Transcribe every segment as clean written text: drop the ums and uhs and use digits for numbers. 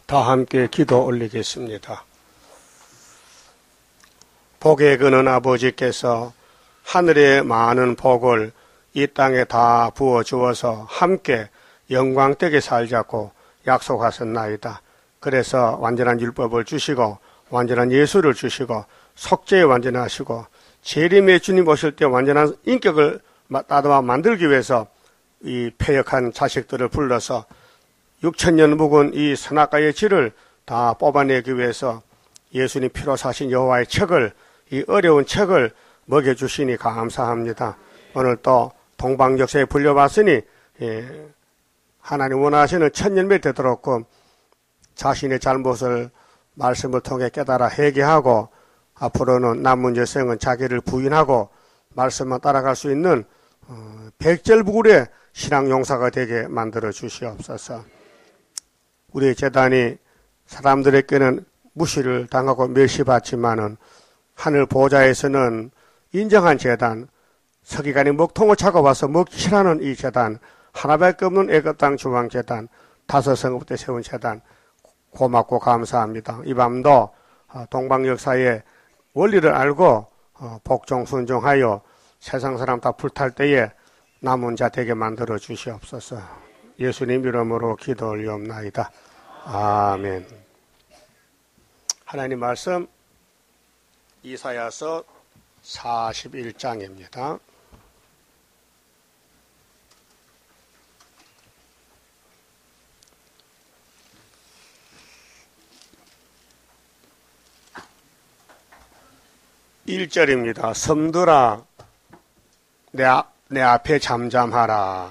다 함께 기도 올리겠습니다. 복에 그는 아버지께서 하늘의 많은 복을 이 땅에 다 부어 주어서 함께 영광되게 살자고 약속하셨나이다. 그래서 완전한 율법을 주시고 완전한 예수를 주시고 속죄에 완전하시고 재림의 주님 오실 때 완전한 인격을 따뜻하게 만들기 위해서 이 패역한 자식들을 불러서 6,000년 묵은 이 선악과의 질을 다 뽑아내기 위해서 예수님 피로 사신 여호와의 책을, 이 어려운 책을 먹여주시니 감사합니다. 오늘 또 동방역사에 불려봤으니 하나님 원하시는 천년매 되도록 자신의 잘못을 말씀을 통해 깨달아 회개하고 앞으로는 남은 여생은 자기를 부인하고 말씀만 따라갈 수 있는 백절부굴의 신앙 용사가 되게 만들어 주시옵소서. 우리의 재단이 사람들에게는 무시를 당하고 멸시받지만은 하늘 보좌에서는 인정한 재단, 서기관이 먹통을 차고 와서 먹기 싫어하는 이 재단, 하나밖에 없는 애굽땅 주왕재단, 다섯 성읍 때 세운 재단, 고맙고 감사합니다. 이 밤도 동방역사의 원리를 알고 복종 순종하여 세상 사람 다 불탈 때에 남은 자 되게 만들어 주시옵소서. 예수님 이름으로 기도 올리옵나이다. 아멘. 하나님 말씀 이사야서 41장입니다. (1절입니다) 섬들아 내 앞에 잠잠하라.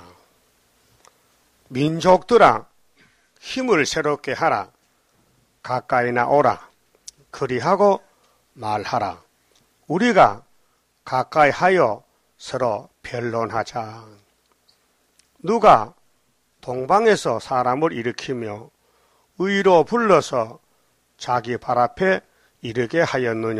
민족들아 힘을 새롭게 하라. 가까이나 오라. 그리하고 말하라. 우리가 가까이 하여 서로 변론하자. 누가 동방에서 사람을 일으키며 의로 불러서 자기 발 앞에 이르게 하였느냐.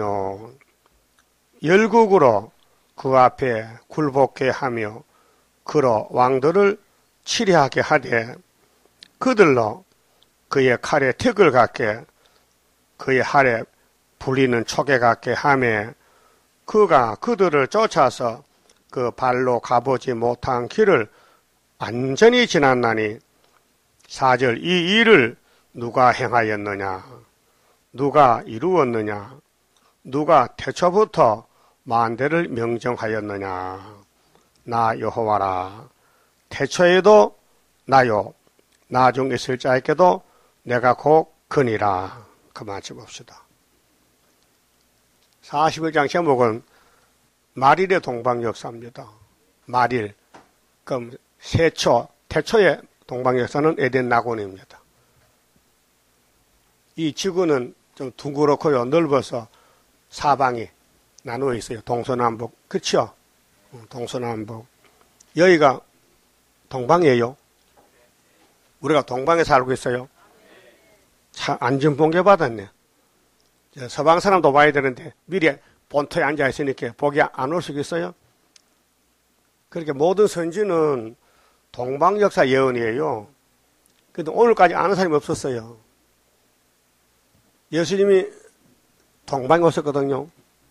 열국으로 그 앞에 굴복해 하며 그로 왕들을 치리하게 하되 그들로 그의 칼에 택을 갖게 그의 활에 불리는 촉에 갖게 하매 그가 그들을 쫓아서 그 발로 가보지 못한 길을 완전히 지났나니 4절 이 일을 누가 행하였느냐. 누가 이루었느냐. 누가 태초부터 만대를 명정하였느냐. 나 여호와라. 태초에도 나요. 나중 있을 자에게도 내가 곧 그니라. 그만 짚읍시다. 41장 제목은 말일의 동방역사입니다. 말일, 그럼 태초의 동방역사는 에덴 낙원입니다. 이 지구는 좀 둥그렇고요, 넓어서 사방이 나누어 있어요. 동서남북, 그렇죠? 동서남북. 여기가 동방이에요. 우리가 동방에 살고 있어요. 참 안전봉개 받았네. 서방 사람도 봐야 되는데 미리 본토에 앉아 있으니까 복이 안 올 수 있어요. 그렇게 모든 선지는 동방 역사 예언이에요. 근데 오늘까지 아는 사람이 없었어요. 예수님이 동방에 오셨거든요.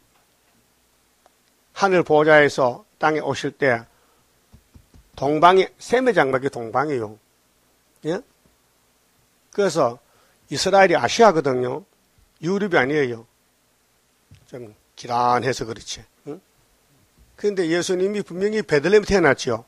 하늘 보좌에서 땅에 오실 때 동방이 세매장막이 동방이에요. 예? 그래서 이스라엘이 아시아거든요. 유럽이 아니에요. 좀 기란해서 그렇지. 응? 그런데 예수님이 분명히 베들레헴에 태어났죠.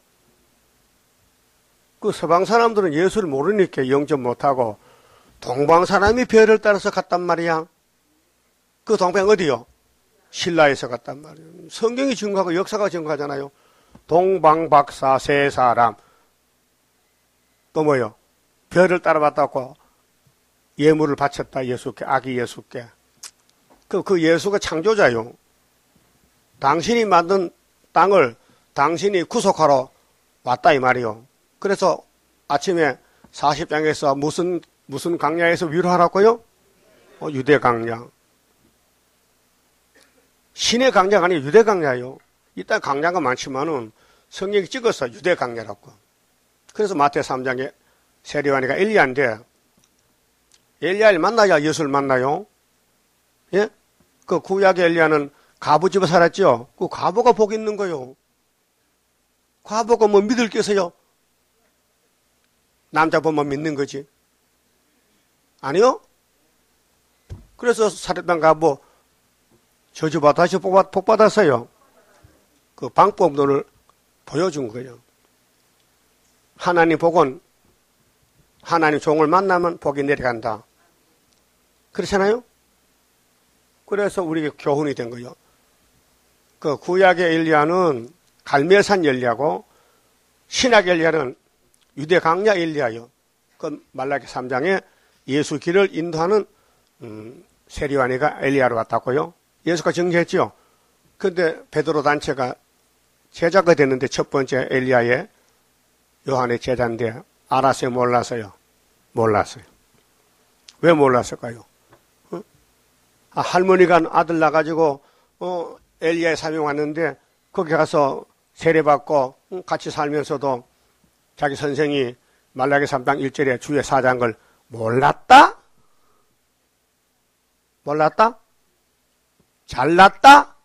그 서방 사람들은 예수를 모르니까 영접 못하고 동방 사람이 별을 따라서 갔단 말이야. 그 동방 어디요? 신라에서 갔단 말이에요. 성경이 증거하고 역사가 증거하잖아요. 동방박사 세 사람. 또 뭐요? 별을 따라봤다고 예물을 바쳤다. 예수께, 아기 예수께. 그 예수가 창조자요. 당신이 만든 땅을 당신이 구속하러 왔다 이 말이요. 그래서 아침에 40장에서 무슨 강야에서 위로하라고요? 유대 강야. 신의 강야가 아니고 유대 강야요. 이 땅 강야가 많지만은 성경이 찍어서 유대 강야라고. 그래서 마태 3장에 세리와니가 엘리야인데 엘리야를 만나야 예수를 만나요. 예? 그 구약의 엘리야는 과부집에 살았죠. 그 과부가 복 있는 거요. 과부가 뭐 믿을 게서요? 남자 보면 믿는 거지. 아니요? 그래서 사렙당 과부 저주받아 다시 복 받았어요. 그 방법론을 보여준 거예요. 하나님 복은 하나님 종을 만나면 복이 내려간다. 그렇잖아요? 그래서 우리에게 교훈이 된 거예요. 그 구약의 엘리야는 갈멜산 엘리야고 신약의 엘리야는 유대 강야 엘리야요. 그 말라기 3장에 예수 길을 인도하는 세리와니가 엘리야로 왔다고요. 예수가 정죄했죠. 그런데 베드로 단체가 제자가 됐는데 첫 번째 엘리야의 요한의 제자인데 알았어요, 몰랐어요? 몰랐어요. 왜 몰랐을까요? 할머니가 아들 나가지고 엘리야의 사명 왔는데 거기 가서 세례받고 같이 살면서도 자기 선생이 말라기 3장 1절에 주의 사장을 몰랐다? 몰랐다? 잘났다?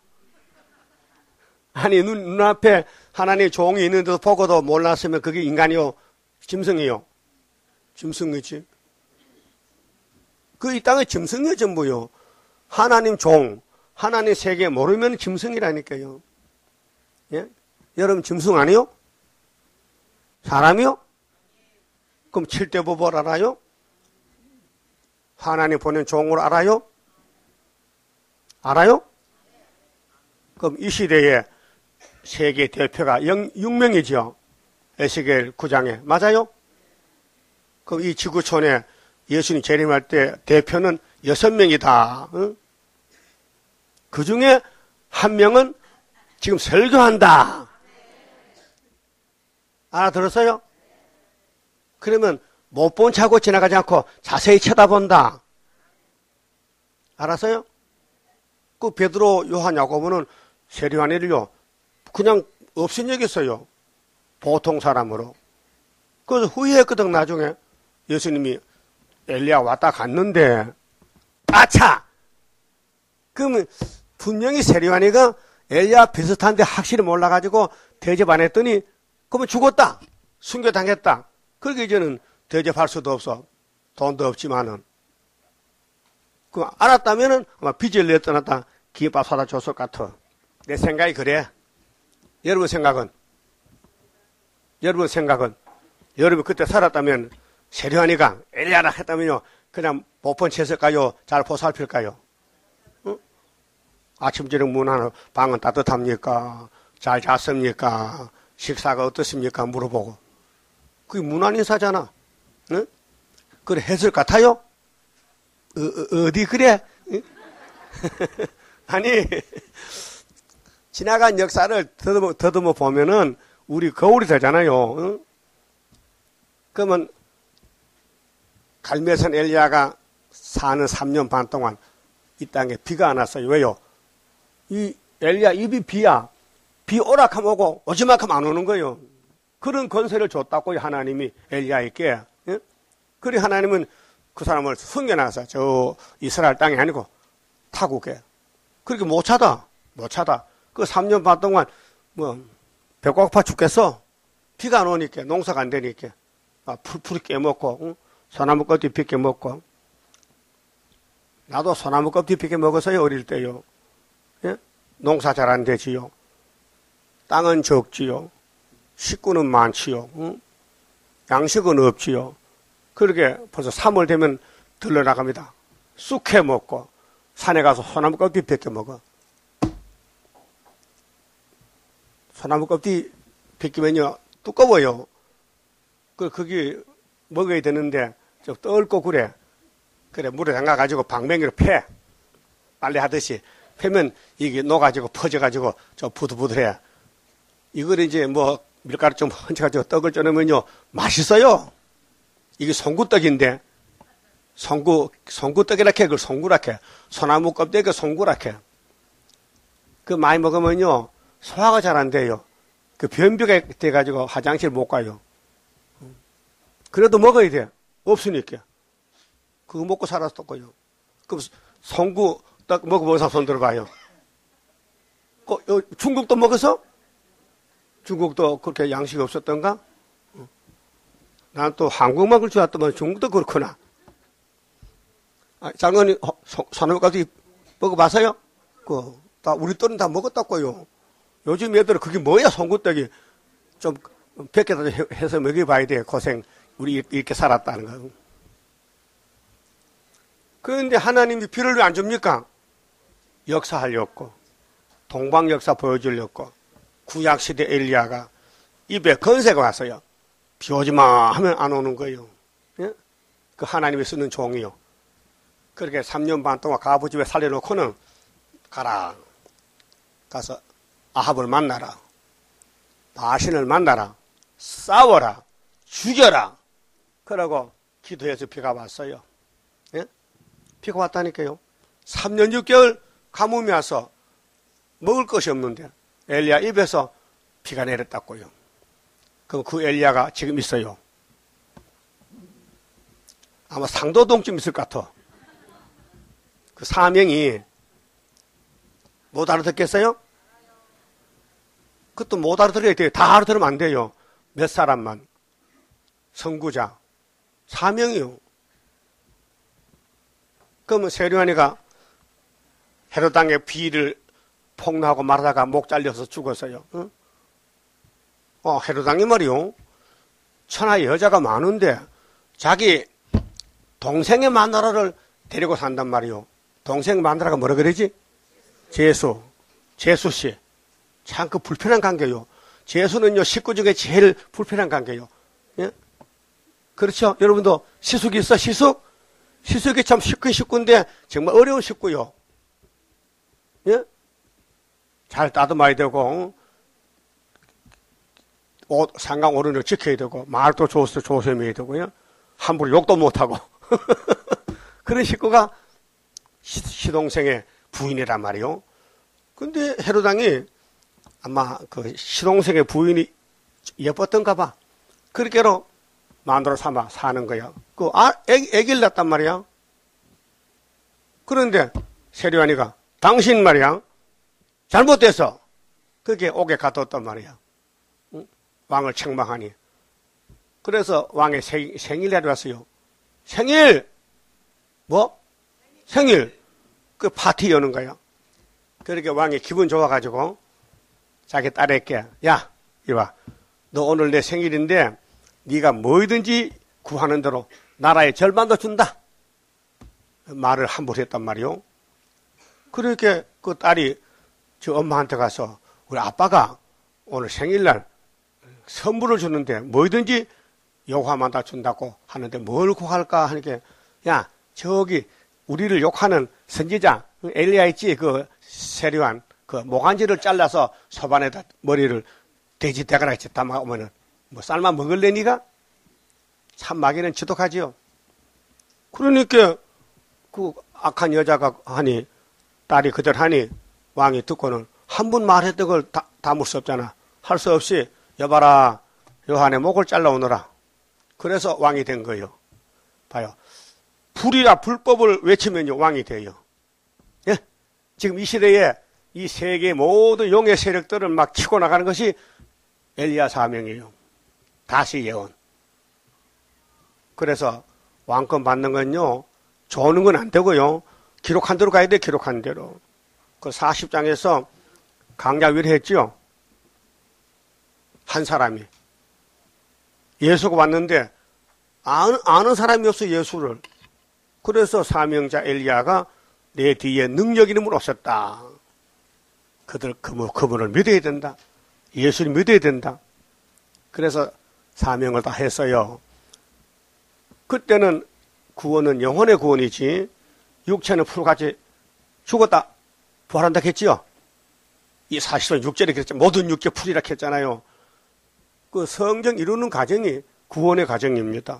아니 눈앞에 하나님의 종이 있는데도 보고도 몰랐으면 그게 인간이요? 짐승이요? 짐승이지. 그 이 땅의 짐승이요 전부요. 하나님 종, 하나님 세계 모르면 짐승이라니까요. 예? 여러분 짐승 아니요? 사람이요? 그럼 칠대보벌 알아요? 하나님 보낸 종을 알아요? 알아요? 그럼 이 시대에 세계 대표가 6명이죠. 에스겔 9장에. 맞아요? 그럼 이 지구촌에 예수님 재림할 때 대표는 6명이다. 응? 그 중에 한 명은 지금 설교한다. 알아들었어요? 그러면 못 본 차고 지나가지 않고 자세히 쳐다본다. 알았어요? 그 베드로, 요한, 야고보는 세리와니를요 그냥 없인 여겼어요. 보통 사람으로. 그래서 후회했거든. 나중에 예수님이 엘리야 왔다 갔는데 아차! 그러면 분명히 세리와니가 엘리야 비슷한데 확실히 몰라가지고 대접 안 했더니 그러면 죽었다. 순교당했다. 그렇게 이제는 대접할 수도 없어. 돈도 없지만은. 그 알았다면은 아마 빚을 내 떠났다 김밥 사다 줬을 것 같아. 내 생각이 그래. 여러분 생각은? 여러분 그때 살았다면 세리와니가 엘리야라 했다면요 그냥 못 본 채 했을까요? 잘 보살필까요? 응? 아침 저녁 문화는 방은 따뜻합니까? 잘 잤습니까? 식사가 어떻습니까? 물어보고. 그게 문안인사잖아. 응? 그래 했을 것 같아요? 어디 그래? 아니 지나간 역사를 더듬어 보면은 우리 거울이 되잖아요. 응? 그러면 갈멜산 엘리야가 사는 3년 반 동안 이 땅에 비가 안 왔어요. 왜요? 이 엘리야 입이 비야. 비 오락하면 오고 오지만큼 안 오는 거예요. 그런 권세를 줬다고요. 하나님이 엘리야에게. 예? 그래 하나님은 그 사람을 숨겨놔서 저 이스라엘 땅이 아니고 타국에. 그렇게 못 찾아. 그 3년 반 동안 뭐 배가 고파 죽겠어. 비가 안 오니까 농사가 안 되니까 풀이 깨먹고 응? 소나무 껍질 비껴 먹고. 나도 소나무 껍질 비껴 먹었어요. 어릴 때요. 예? 농사 잘 안 되지요. 땅은 적지요. 식구는 많지요. 응? 양식은 없지요. 그렇게 벌써 3월 되면 들러나갑니다. 쑥해 먹고 산에 가서 소나무 껍질 벗겨 먹어. 소나무 껍질 벗기면요 두꺼워요. 거기 먹어야 되는데 좀 떫고 그래. 물에 담가가지고 방맹이로 패. 빨래 하듯이 패면 이게 녹아지고 퍼져가지고 좀 부들부들해. 이걸 이제 뭐 밀가루 좀 얹혀가지고 떡을 쪄내면요 맛있어요. 이게 송구떡인데 송구떡이라 해. 그걸 송구라 해. 소나무 껍데기 송구라 해. 그 많이 먹으면요 소화가 잘 안 돼요. 그 변비가 돼가지고 화장실 못 가요. 그래도 먹어야 돼. 없으니까. 그거 먹고 살았었고요. 그럼 송구 딱 먹어본 사람 손 들어봐요. 중국도 먹어서? 중국도 그렇게 양식이 없었던가? 난 또 한국만 그럴 줄 알았더만 중국도 그렇구나. 장관님, 산업까지 먹어봤어요? 다 우리 또는 다 먹었다고요. 요즘 애들은 그게 뭐야, 송구떡이. 좀, 100개도 해서 먹여봐야 돼. 고생. 우리 이렇게 살았다는 거. 그런데 하나님이 비를 왜 안 줍니까? 역사하려고. 동방 역사 보여주려고. 구약시대 엘리야가 입에 건세가 왔어요. 비 오지 마 하면 안 오는 거예요. 예? 그 하나님이 쓰는 종이요. 그렇게 3년 반 동안 가부 집에 살려놓고는 가라. 가서 아합을 만나라. 바신을 만나라. 싸워라. 죽여라. 그러고 기도해서 비가 왔어요. 예? 비가 왔다니까요. 3년 6개월 가뭄이 와서 먹을 것이 없는데 엘리야 입에서 비가 내렸다고요. 그럼 그 엘리야가 지금 있어요. 아마 상도동쯤 있을 것 같아. 그 사명이 못 알아듣겠어요? 그것도 못 알아들어야 돼요. 다 알아들으면 안 돼요. 몇 사람만. 선구자. 사명이요. 그러면 세류안이가 헤롯 땅에 비를 폭로하고 말하다가 목 잘려서 죽었어요. 응? 헤롯 땅이 말이요. 천하에 여자가 많은데 자기 동생의 마누라를 데리고 산단 말이요. 동생 마누라가 뭐라 그러지? 제수씨. 참 그 불편한 관계요. 제수는요, 식구 중에 제일 불편한 관계요. 예? 그렇죠? 여러분도 시숙이 있어, 시숙? 시숙이 참 식구인데 정말 어려운 식구요. 예? 잘 따듬어야 되고, 상강 어른을 지켜야 되고, 말도 조심해야 되고요. 함부로 욕도 못하고. 그런 식구가 시동생의 부인이란 말이요. 근데 헤롯 왕이 아마 그 시동생의 부인이 예뻤던가 봐. 그렇게로 마누라 삼아 사는 거야. 애기를 낳았단 말이야. 그런데 세류안이가 당신 말이야. 잘못돼서 그게 옥에 가뒀단 말이야. 응? 왕을 책망하니. 그래서 왕의 생일날이 왔어요. 생일! 뭐? 생일! 그 파티 여는 거야. 그렇게 왕이 기분 좋아가지고 자기 딸에게 야, 이리 와. 너 오늘 내 생일인데 네가 뭐든지 구하는 대로 나라의 절반도 준다. 말을 함부로 했단 말이요. 그렇게 그 딸이 저 엄마한테 가서 우리 아빠가 오늘 생일날 선물을 주는데 뭐든지 요구하면 다 준다고 하는데 뭘 구할까 하니까 야, 저기 우리를 욕하는 선지자 엘리야 있지? 그 세류안 그 모간지를 잘라서 소반에다 머리를 돼지 대가락지 담아오면은 뭐 삶아 먹을래 니가? 참 마귀는 지독하지요. 그러니까 그 악한 여자가 하니 딸이 그대로 하니 왕이 듣고는 한 번 말했던 걸 담을 수 없잖아. 할 수 없이 여봐라 요한의 목을 잘라오너라. 그래서 왕이 된 거예요. 봐요. 불이라 불법을 외치면요 왕이 돼요. 예? 지금 이 시대에 이 세계 모든 용의 세력들을 막 치고 나가는 것이 엘리야 사명이에요. 다시 예언. 그래서 왕권 받는 건요 조는 건 안 되고요. 기록한 대로 가야 돼. 기록한 대로. 그 40장에서 강야위를 했죠. 한 사람이. 예수가 왔는데 아는 사람이 없어 예수를. 그래서 사명자 엘리야가 내 뒤에 능력 있는 분 오셨다. 그분을 믿어야 된다. 예수를 믿어야 된다. 그래서 사명을 다 했어요. 그때는 구원은 영혼의 구원이지 육체는 풀같이 죽었다 부활한다 했지요. 이 사실은 육체를 그랬죠. 모든 육체 풀이라 했잖아요. 그 성경 이루는 과정이 구원의 과정입니다.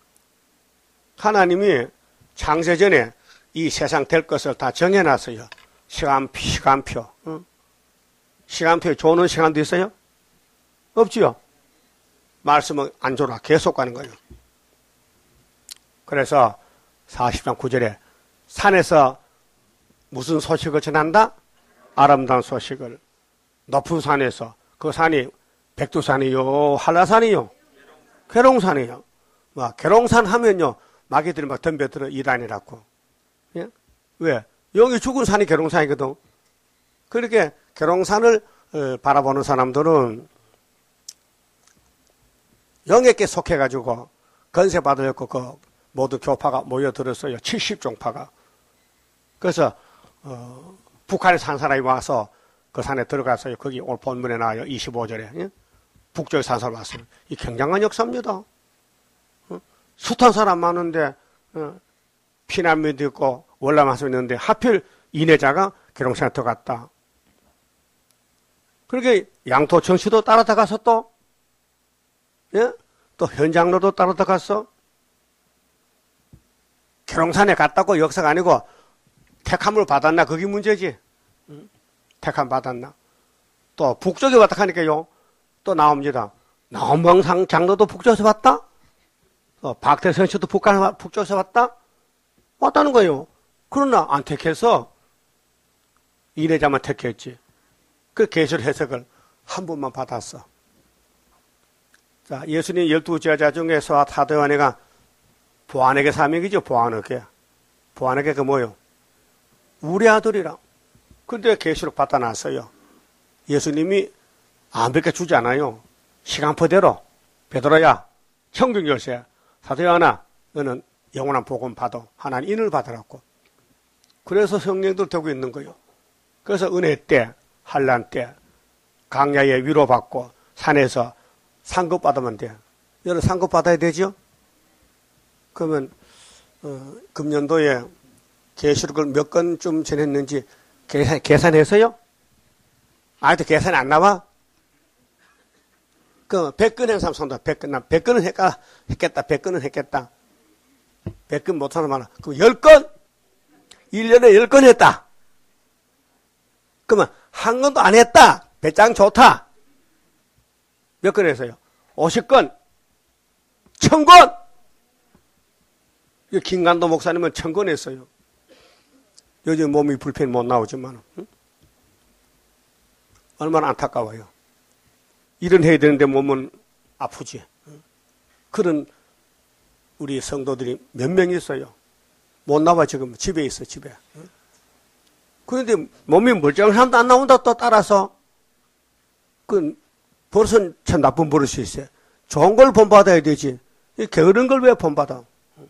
하나님이 창세전에 이 세상 될 것을 다 정해놨어요. 시간표. 응? 시간표에 조는 시간도 있어요? 없지요? 말씀은 안 줘라. 계속 가는 거예요. 그래서 40장 9절에 산에서 무슨 소식을 전한다? 아름다운 소식을. 높은 산에서, 그 산이 백두산이요, 한라산이요, 계룡산이요. 뭐 계룡산 하면요, 마귀들이 막 덤벼들어 이단이라고. 예? 왜? 영이 죽은 산이 계룡산이거든. 그렇게 계룡산을 바라보는 사람들은 영에게 속해가지고 건세 받으려고 그 모두 교파가 모여들었어요. 70종파가. 그래서 북한에 산 사람이 와서 그 산에 들어갔어요. 거기 오늘 본문에 나와요. 25절에. 예? 북쪽에 산 사람 왔어요. 이 굉장한 역사입니다. 숱한 사람 많은데 피난민도 있고 월남하수 있는데 하필 이내자가 계룡산에 들어갔다. 그렇게 양토 정씨도 따라다가서 또, 예? 또 현장로도 따라다갔어. 계룡산에 갔다고 역사가 아니고 택함을 받았나 그게 문제지. 택함 받았나. 또 북쪽에 왔다 하니까요. 또 나옵니다. 나원봉상 장로도 북쪽에서 왔다. 박태선 씨도 북쪽에서 왔다. 왔다는 거예요. 그러나 안 택해서 이내자만 택했지. 그 계시록 해석을 한 번만 받았어. 자, 예수님 12제자 중에서 사도 요한이가 보아네게 사명이죠. 보아네게. 보아네게가 뭐요? 우리 아들이라. 근데 계시록 받아 놨어요. 예수님이 안 베껴주지 않아요. 시간표대로 베드로야 천국 열쇠 사도 요한아 너는 영원한 복음 받아 하나님 인을 받으라고. 그래서 성령들 되고 있는 거예요. 그래서 은혜 때 환난 때 강야에 위로받고 산에서 상급 받으면 돼. 여러분 상급 받아야 되죠? 그러면 금년도에 계시록을 몇 건쯤 전했는지 계산해서요? 아직도 계산이 안 나와? 그 100건 한 사람 손다. 100건. 100건은 했겠다. 100건은 했겠다. 100건 못하는 사람 많아. 그럼 10건? 1년에 10건 했다. 그러면 한 건도 안 했다. 배짱 좋다. 몇 건 했어요? 50건. 1000건! 김간도 목사님은 1000건 했어요. 요즘 몸이 불편히 못 나오지만. 응? 얼마나 안타까워요. 일은 해야 되는데 몸은 아프지. 그런 우리 성도들이 몇 명 있어요. 못 나와 지금 집에 있어 집에. 그런데 몸이 멀쩡한 사람도 안 나온다 또 따라서. 그 버릇은 참 나쁜 버릇이 있어요. 좋은 걸 본받아야 되지. 게으른 걸 왜 본받아.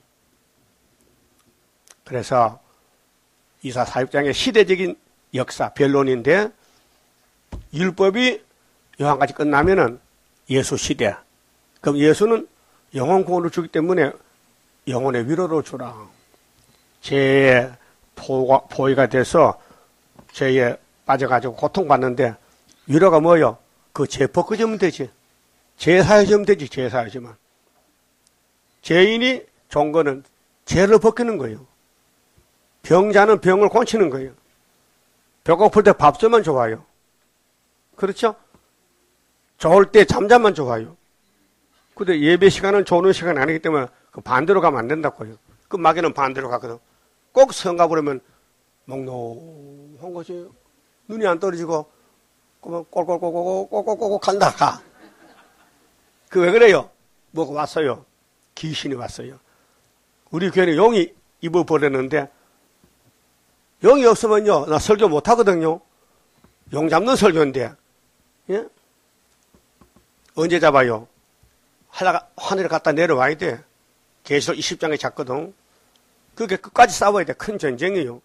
그래서 이사 4육장의 시대적인 역사 변론인데 율법이 요한까지 끝나면은 예수 시대. 그럼 예수는 영혼 구원을 주기 때문에 영혼의 위로를 주라. 죄의 포위가 돼서 죄에 빠져가지고 고통받는데 위로가 뭐요? 그 죄 벗겨주면 되지. 죄 사해주면 되지. 죄 사해주면. 죄인이 좋은 거는 죄를 벗기는 거예요. 병자는 병을 고치는 거예요. 배고플 때 밥 주면 좋아요. 그렇죠? 좋을 때 잠자면 좋아요. 근데 예배 시간은 좋은 시간이 아니기 때문에 그 반대로 가면 안 된다고요. 그 마귀는 반대로 가거든. 꼭 성가 부르면 몽롱한 것이 눈이 안 떨어지고 꼴꼴꼴꼴꼴꼴꼴꼴 간다 가. 그 왜 그래요? 뭐가 왔어요? 귀신이 왔어요. 우리 교회는 용이 입어버렸는데 용이 없으면요 나 설교 못 하거든요. 용 잡는 설교인데 예? 언제 잡아요? 하늘에 갖다 내려와야 돼. 계시록 20장에 잡거든. 그게 끝까지 싸워야 돼. 큰 전쟁이에요.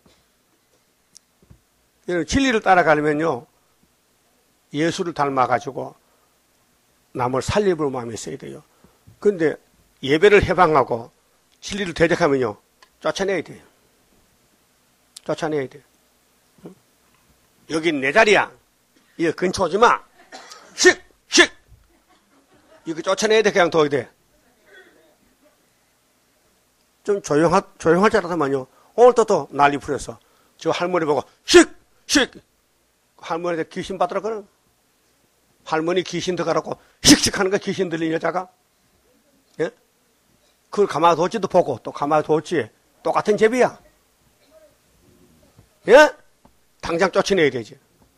진리를 따라가려면요 예수를 닮아가지고 남을 살리볼 마음이 있어야 돼요. 그런데 예배를 해방하고 진리를 대적하면요 쫓아내야 돼요. 쫓아내야 돼요. 응? 여긴 내 자리야. 이거 근처 오지 마. 식! 이거 쫓아내야 돼. 그냥 둬야 돼. 좀 조용할 줄 알았더만요. 오늘 또 난리 부렸어. 저 할머니 보고 식! 할머니한테 귀신 받으라 그러는. 할머니 귀신 들어가라고 씩씩 하는 거 귀신 들린 여자가. 예? 그걸 가만히 뒀지도 보고 또 가만히 뒀지. 똑같은 죄비야. 예? 당장 쫓아내야 되지.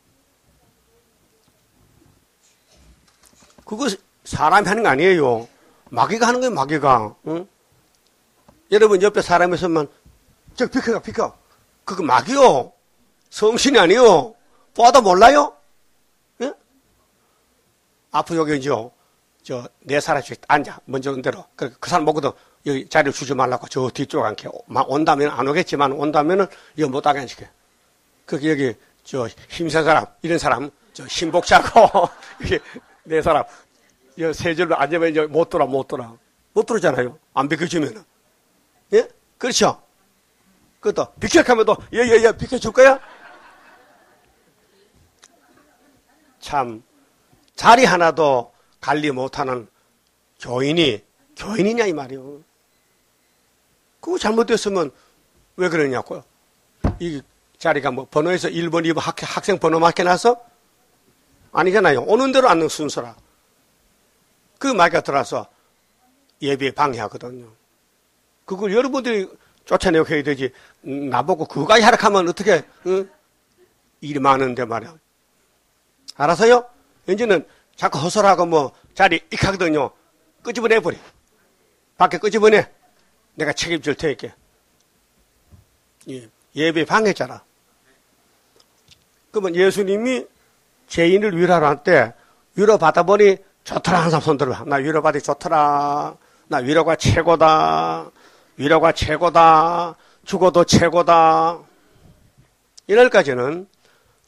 그거 사람이 하는 거 아니에요. 마귀가 하는 거예요, 마귀가. 응? 여러분 옆에 사람이 있으면 저 비켜. 그거 마귀요. 성신이 아니요. 보아도 몰라요? 예? 앞으로 여기 네 사람씩 앉아. 먼저 온 대로. 그 사람 보고도 여기 자리를 주지 말라고 저 뒤쪽 앉게. 온다면 안 오겠지만 온다면은 여기 못 가게 앉게. 그 여기 힘센 사람, 이런 사람, 신복자고 이게 네 사람 여 세 줄로 앉으면 이제 못 들어잖아요. 안 비켜주면은. 예? 그렇죠? 그것도 비켜가면 또 비켜줄 거야? 참 자리 하나도 관리 못하는 교인이냐 이 말이요. 그거 잘못됐으면 왜 그러냐고요. 이 자리가 뭐 번호에서 1번, 2번 학생 번호 맡겨놔서 아니잖아요. 오는 대로 앉는 순서라. 그 마귀가 들어와서 예배 방해하거든요. 그걸 여러분들이 쫓아내고 해야 되지. 나보고 그거까지 하락하면 어떻게 일이 많은데 말이야. 알아서요? 이제는 자꾸 허설하고 뭐 자리 익하거든요. 끄집어내버려. 밖에 끄집어내. 내가 책임질 테니까. 예배 방해잖아. 그러면 예수님이 죄인을 위로하러 할 때 위로받아 보니 좋더라 항상 손 들어. 나 위로받기 좋더라. 나 위로가 최고다. 위로가 최고다. 죽어도 최고다. 이날까지는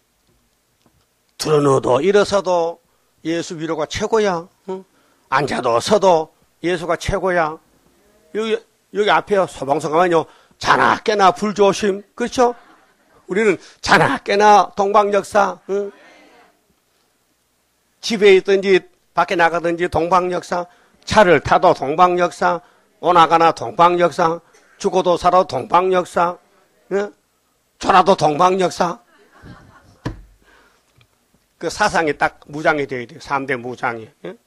들어누워도 일어서도 예수 위로가 최고야. 응? 앉아도 서도 예수가 최고야. 여기 앞에 소방서가만요. 자나 깨나 불조심. 그렇죠? 우리는 자나 깨나 동방역사. 응? 집에 있든지 밖에 나가든지 동방역사. 차를 타도 동방역사. 오나가나 동방역사. 죽어도 살아도 동방역사. 응? 졸아도 동방역사. 그 사상이 딱 무장이 되어야 돼요. 3대 무장이. 응?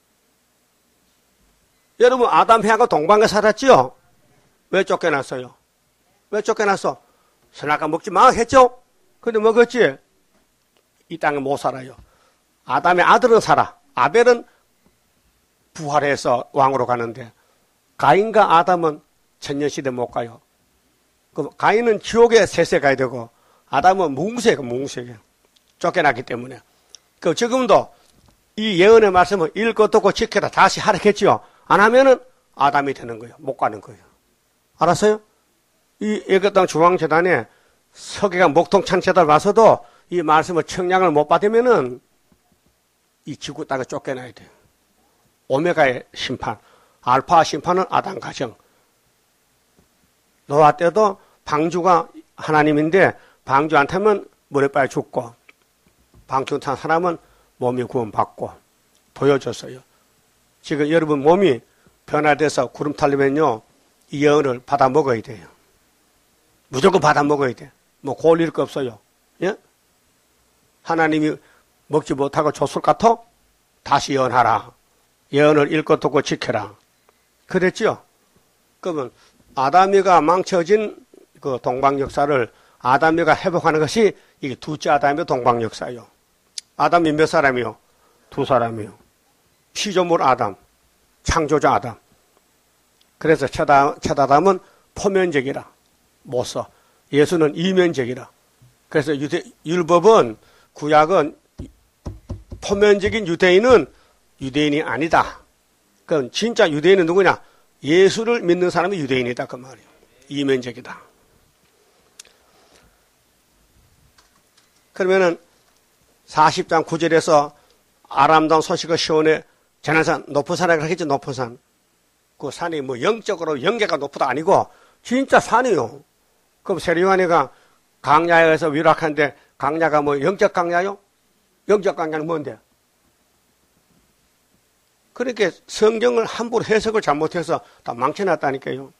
여러분 아담 해하고 동방에 살았지요? 왜 쫓겨났어요? 왜 쫓겨났어? 선악과 먹지 마 했죠? 근데 먹었지? 이 땅에 못 살아요. 아담의 아들은 살아. 아벨은 부활해서 왕으로 가는데 가인과 아담은 천년시대 못 가요. 그 가인은 지옥에 세세 가야 되고 아담은 뭉세에 쫓겨났기 때문에. 그 지금도 이 예언의 말씀을 읽고 듣고 지켜라 다시 하락했지요. 안 하면은 아담이 되는 거예요. 못 가는 거예요. 알았어요? 이 애국당 중앙재단에 서기관 목통창제단 와서도 이 말씀을 청량을 못 받으면은 이 지구 땅에 쫓겨나야 돼요. 오메가의 심판, 알파 심판은 아담 가정. 노아 때도 방주가 하나님인데 방주 안 타면 물에 빠져 죽고 방주 탄 사람은 몸이 구원받고 보여줬어요. 지금 여러분 몸이 변화돼서 구름 타려면요 이 영을 받아 먹어야 돼요. 무조건 받아 먹어야 돼. 뭐 골릴 거 없어요. 예? 하나님이 먹지 못하고 줬을 같아? 다시 예언하라. 예언을 읽고 듣고 지켜라. 그랬지요? 그러면 아담이가 망쳐진 그 동방 역사를 아담이가 회복하는 것이 이게 둘째 아담의 동방 역사예요. 아담이 몇 사람이요? 두 사람이요. 피조물 아담, 창조자 아담. 그래서 첫 아담은 포면적이라 못 써. 예수는 이면적이라. 그래서 율법은 구약은 포면적인 유대인은 유대인이 아니다. 그럼 진짜 유대인은 누구냐? 예수를 믿는 사람이 유대인이다 그 말이에요. 이면적이다. 그러면은 40장 9절에서 아람다운 소식을 시온에 전한산 높은 산이라고 하겠죠. 높은 산. 그 산이 뭐 영적으로 영계가 높다 아니고 진짜 산이요. 그럼 세리요한이가 강야에 가서 위락하는데 강야가 뭐 영적 강야요? 영적 강야는 뭔데? 그렇게 성경을 함부로 해석을 잘못해서 다 망쳐놨다니까요.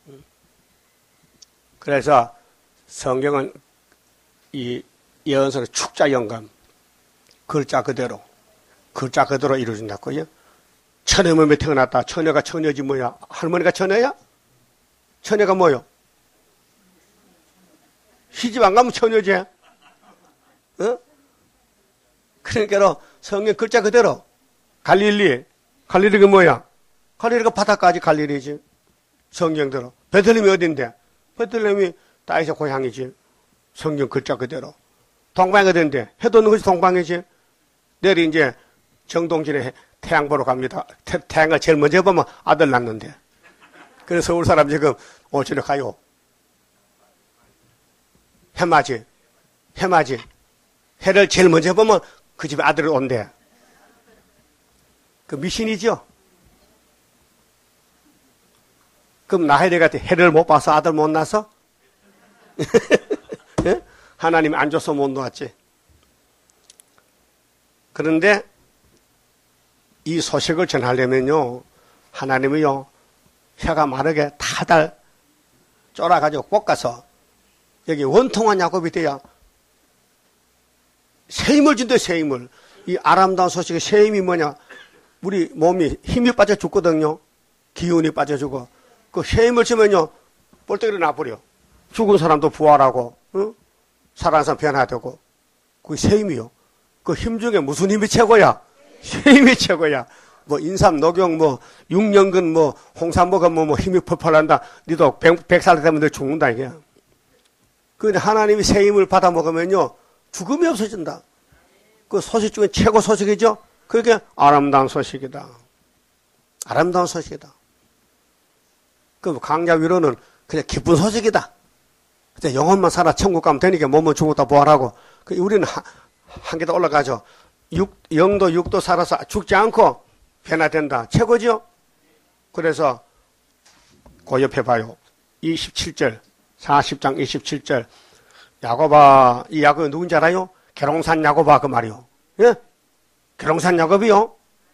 그래서 성경은 이 예언서를 축자 영감, 글자 그대로 이루어진다고요. 처녀 몸에 태어났다. 처녀가 처녀지 뭐야? 할머니가 처녀야? 처녀가 뭐요? 시집 안 가면 처녀지. 어? 그러니까 성경 글자 그대로 갈릴리가 뭐야? 갈릴리가 바닷가지 갈릴리지. 성경대로. 베들레헴이 어딘데? 베들레헴이 다윗의 고향이지. 성경 글자 그대로. 동방이 어딘데? 해 돋는 것이 동방이지. 내일 이제 정동진에 태양 보러 갑니다. 태양을 제일 먼저 보면 아들 낳는데. 그래서 서울 사람 지금 어디로 가요? 해맞이. 해를 제일 먼저 보면 그 집에 아들이 온대. 그 미신이죠? 그럼 나해대 같아. 해를 못 봐서 아들 못 낳아서? 예? 하나님이 안 줘서 못 놓았지. 그런데 이 소식을 전하려면요, 하나님이요, 혀가 마르게 다달 쫄아가지고 볶아서 여기 원통한 야곱이 돼야 새 힘을 준대, 새 힘을. 이 아름다운 소식의 새 힘이 뭐냐? 우리 몸이 힘이 빠져 죽거든요. 기운이 빠져 죽어. 그 새 힘을 주면요, 볼때기로 나버려. 죽은 사람도 부활하고, 응? 살아난 사람 변화되고. 그게 새 힘이요. 그 힘 중에 무슨 힘이 최고야? 새 힘이 최고야. 뭐 인삼, 녹용, 뭐 육년근, 뭐 홍삼 먹으면 뭐 힘이 펄펄한다. 니도 100살 되면 너 죽는다 이게. 근데 하나님이 새 힘을 받아 먹으면요, 죽음이 없어진다. 그 소식 중에 최고 소식이죠. 그게 아름다운 소식이다. 아름다운 소식이다. 그 강자 위로는 그냥 기쁜 소식이다. 그냥 영혼만 살아 천국 가면 되니까 몸은 죽었다 부활하고. 우리는 한계도 올라가죠. 영도 육도 살아서 죽지 않고 변화된다. 최고죠. 그래서 그 옆에 봐요. 27절 40장 27절 야곱아, 이 야곱이 누군지 알아요? 계룡산 야곱아 그 말이요. 예? 계룡산 야곱이요.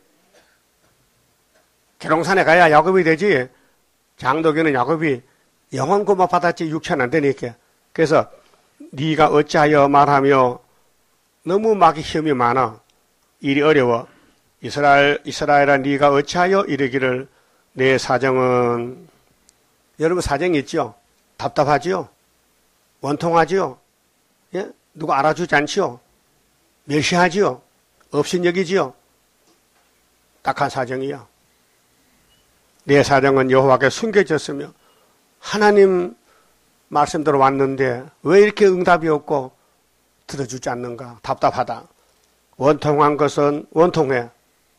계룡산에 가야 야곱이 되지. 장독에는 야곱이 영원 구원 받았지 육체는 안 되니까. 그래서 네가 어찌하여 말하며 너무 막이 시험이 많아. 일이 어려워. 이스라엘아 네가 어찌하여 이르기를 내 사정은, 여러분 사정이 있죠? 답답하지요? 원통하지요? 예? 누가 알아주지 않지요? 멸시하지요? 업신여기지요? 딱한 사정이야. 내 사정은 여호와께 숨겨졌으며 하나님 말씀대로 왔는데 왜 이렇게 응답이 없고 들어주지 않는가? 답답하다. 원통한 것은 원통해.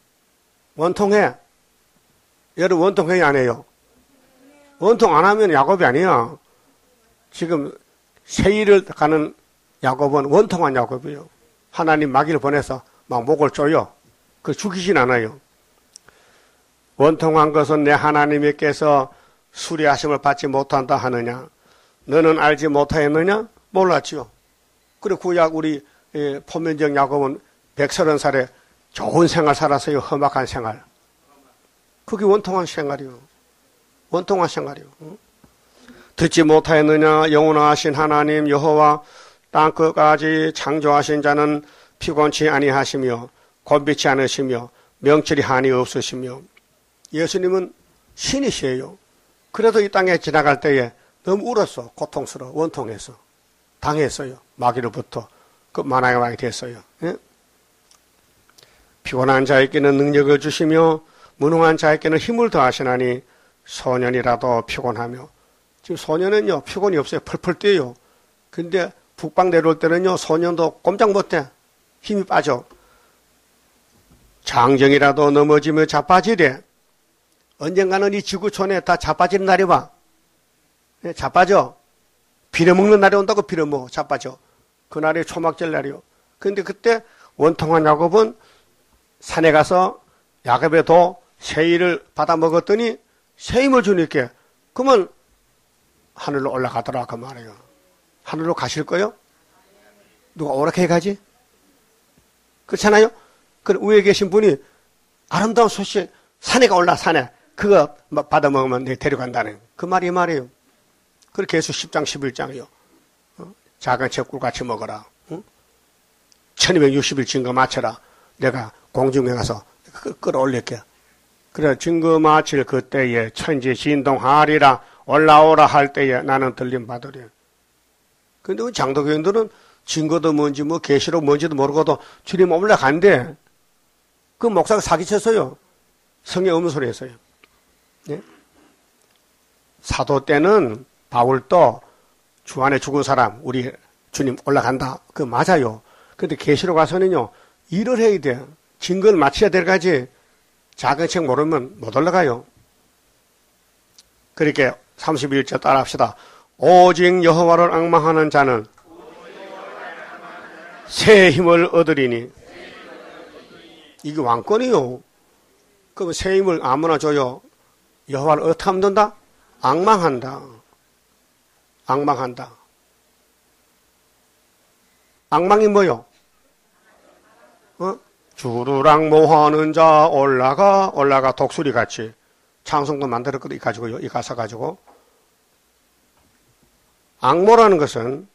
여러분 원통해야 안 해요? 원통 안 하면 야곱이 아니야. 지금 세일을 가는 야곱은 원통한 야곱이에요. 하나님 마귀를 보내서 막 목을 조여. 그 죽이진 않아요. 원통한 것은 내 하나님께서 수리하심을 받지 못한다 하느냐? 너는 알지 못하였느냐? 몰랐지요. 그리고 구약 우리 포면적 야곱은 130살에 좋은 생활 살았어요. 험악한 생활. 그게 원통한 생활이요. 원통한 생활이요. 듣지 못하였느냐? 영원하신 하나님 여호와 땅 끝까지 창조하신 자는 피곤치 아니하시며 곤비치 않으시며 명철이 한이 없으시며. 예수님은 신이시에요. 그래도 이 땅에 지나갈 때에 너무 울었어. 고통스러워. 원통해서. 당했어요. 마귀로부터. 그 만화의 왕이 됐어요. 예? 피곤한 자에게는 능력을 주시며 무능한 자에게는 힘을 더하시나니 소년이라도 피곤하며. 지금 소년은요 피곤이 없어요. 펄펄 뛰어요. 근데 북방 내려올 때는요 소년도 꼼짝 못해. 힘이 빠져. 장정이라도 넘어지며 자빠지되. 언젠가는 이 지구촌에 다 자빠지는 날이 와. 네, 자빠져. 빌어먹는 날이 온다고 빌어먹어. 자빠져. 그날이 초막절 날이요. 근데 그때 원통한 야곱은 산에 가서 야곱의 도 새일을 받아 먹었더니 새 힘을 주니까 그러면 하늘로 올라가더라 그 말이에요. 하늘로 가실 거요? 누가 오락해 가지? 그렇잖아요? 그 위에 계신 분이 아름다운 소식 산에 올라 산에 그거 받아 먹으면 내 데려간다는 그 말이 이 말이에요. 그렇게 해서 10장 11장이요. 작은 채꿀 같이 먹어라. 1260일 증거 마쳐라. 내가 공중에 가서 끌어올릴게. 그래 증거 마칠 그때에 천지 진동하리라 올라오라 할 때에 나는 들림 받으리. 근데 장로교인들은 증거도 뭔지 뭐 계시록 뭔지도 모르고도 주님 올라간대. 그 목사가 사기쳤어요. 성경 없는 소리 했어요. 네? 사도 때는 바울도 주 안에 죽은 사람 우리 주님 올라간다. 그 맞아요. 근데 계시록 와서는요. 일을 해야 돼. 증거를 맞춰야 될 가지. 작은 책 모르면 못 올라가요. 그렇게 31절 따라 합시다. 오직 여호와를 앙망하는 자는 새 힘을 얻으리니. 이게 왕권이요. 그럼 새 힘을 아무나 줘요. 여호와를 어떻게 하면 된다? 앙망한다. 앙망한다. 앙망이 뭐요? 주르락 모하는 자 올라가 독수리 같이 찬송도 만들었거든. 이 가지고요. 이 가사 가지고. 앙모라는 것은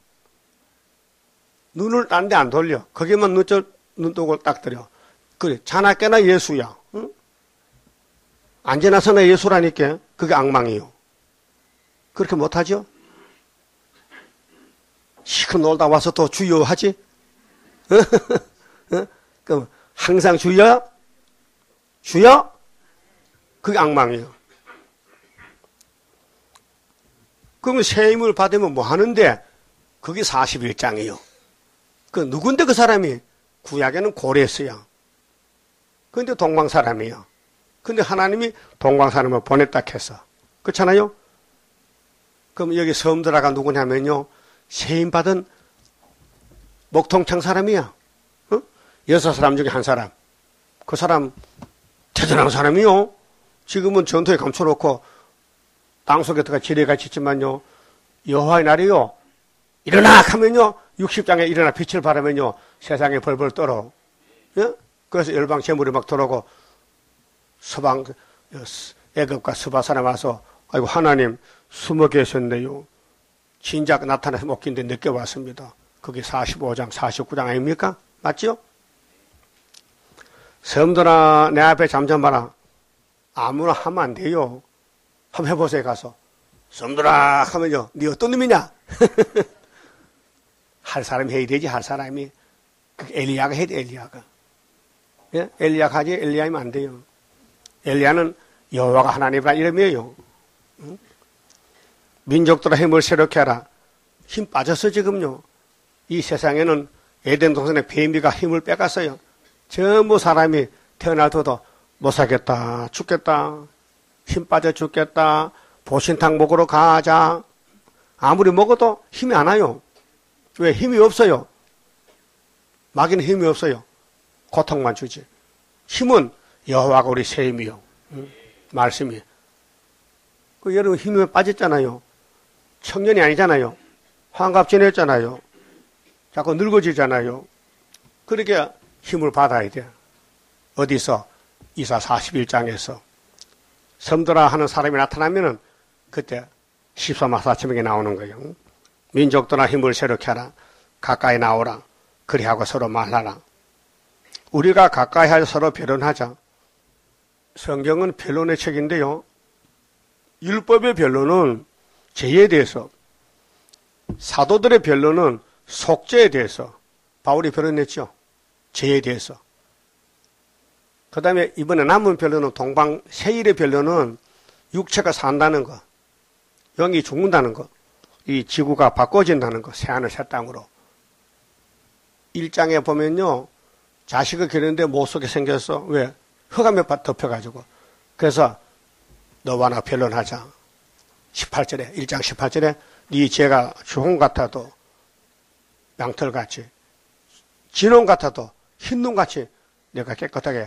눈을 딴 데 안 돌려. 거기만 눈독을 딱 들여. 그래. 자나깨나 예수야. 응? 안지나서나 예수라니까. 그게 앙망이요. 그렇게 못하죠? 시컷 놀다 와서 또 주여 하지? 그럼 항상 주여? 주여? 그게 앙망이에요. 그러면 새 힘을 받으면 뭐 하는데? 그게 41장이에요. 그 누군데 그 사람이? 구약에는 고레스야. 근데 동방 사람이야. 근데 하나님이 동방 사람을 보냈다 했어. 그렇잖아요? 그럼 여기 섬들아가 누구냐면요. 새 힘 받은 목통창 사람이야. 6사람 중에 한 사람. 그 사람 대단한 사람이요. 지금은 전투에 감춰놓고 땅속에 들어가 지뢰같이 있지만요. 여호와의 날이요. 일어나 하면요. 60장에 일어나 빛을 발하면요. 세상에 벌벌 떨어. 예? 그래서 열방 재물이 막 들어오고 서방 애굽과 스바 사람 와서 아이고 하나님 숨어 계셨네요. 진작 나타나서 못 낀데 늦게 왔습니다. 그게 45장 49장 아닙니까? 맞죠? 섬들아 내 앞에 잠잠 봐라. 아무나 하면 안 돼요. 한번 해보세요. 가서 섬들아 하면요. 네 어떤 놈이냐? 할 사람이 해야 되지. 할 사람이. 엘리야가 해야 돼. 엘리야가. 예? 엘리야가 하지 엘리야이면 안 돼요. 엘리야는 여호와가 하나님이라 이름이에요. 응? 민족들아 힘을 새롭게 하라. 힘 빠졌어 지금요. 이 세상에는 에덴 동산의 뱀비가 힘을 빼갔어요. 전부 사람이 태어나도 못 살겠다. 죽겠다. 힘 빠져 죽겠다. 보신탕 먹으러 가자. 아무리 먹어도 힘이 안 와요. 왜? 힘이 없어요. 마귀는 힘이 없어요. 고통만 주지. 힘은 여호와가 우리 새 힘이요. 말씀이. 그 여러분 힘이 빠졌잖아요. 청년이 아니잖아요. 환갑 지냈잖아요. 자꾸 늙어지잖아요. 그렇게 힘을 받아야 돼. 어디서? 이사 41장에서. 섬들아 하는 사람이 나타나면은 그때 14마사치명에 나오는 거예요. 민족들아 힘을 새롭게 하라. 가까이 나오라. 그리하고 서로 말하라. 우리가 가까이 하여 서로 변론하자. 성경은 변론의 책인데요. 율법의 변론은 죄에 대해서, 사도들의 변론은 속죄에 대해서 바울이 변론했죠. 죄에 대해서. 그 다음에 이번에 남은 변론은 동방 세일의 변론은 육체가 산다는 거, 영이 죽는다는 거, 이 지구가 바꿔진다는 거, 새하늘 새 땅으로. 1장에 보면요. 자식을 기르는데 못 속에 생겼어. 왜? 흙 몇 번 덮여가지고. 그래서 너와 나 변론하자. 18절에 1장 18절에 네 죄가 주홍 같아도 양털같이 진홍 같아도 흰눈같이 내가 깨끗하게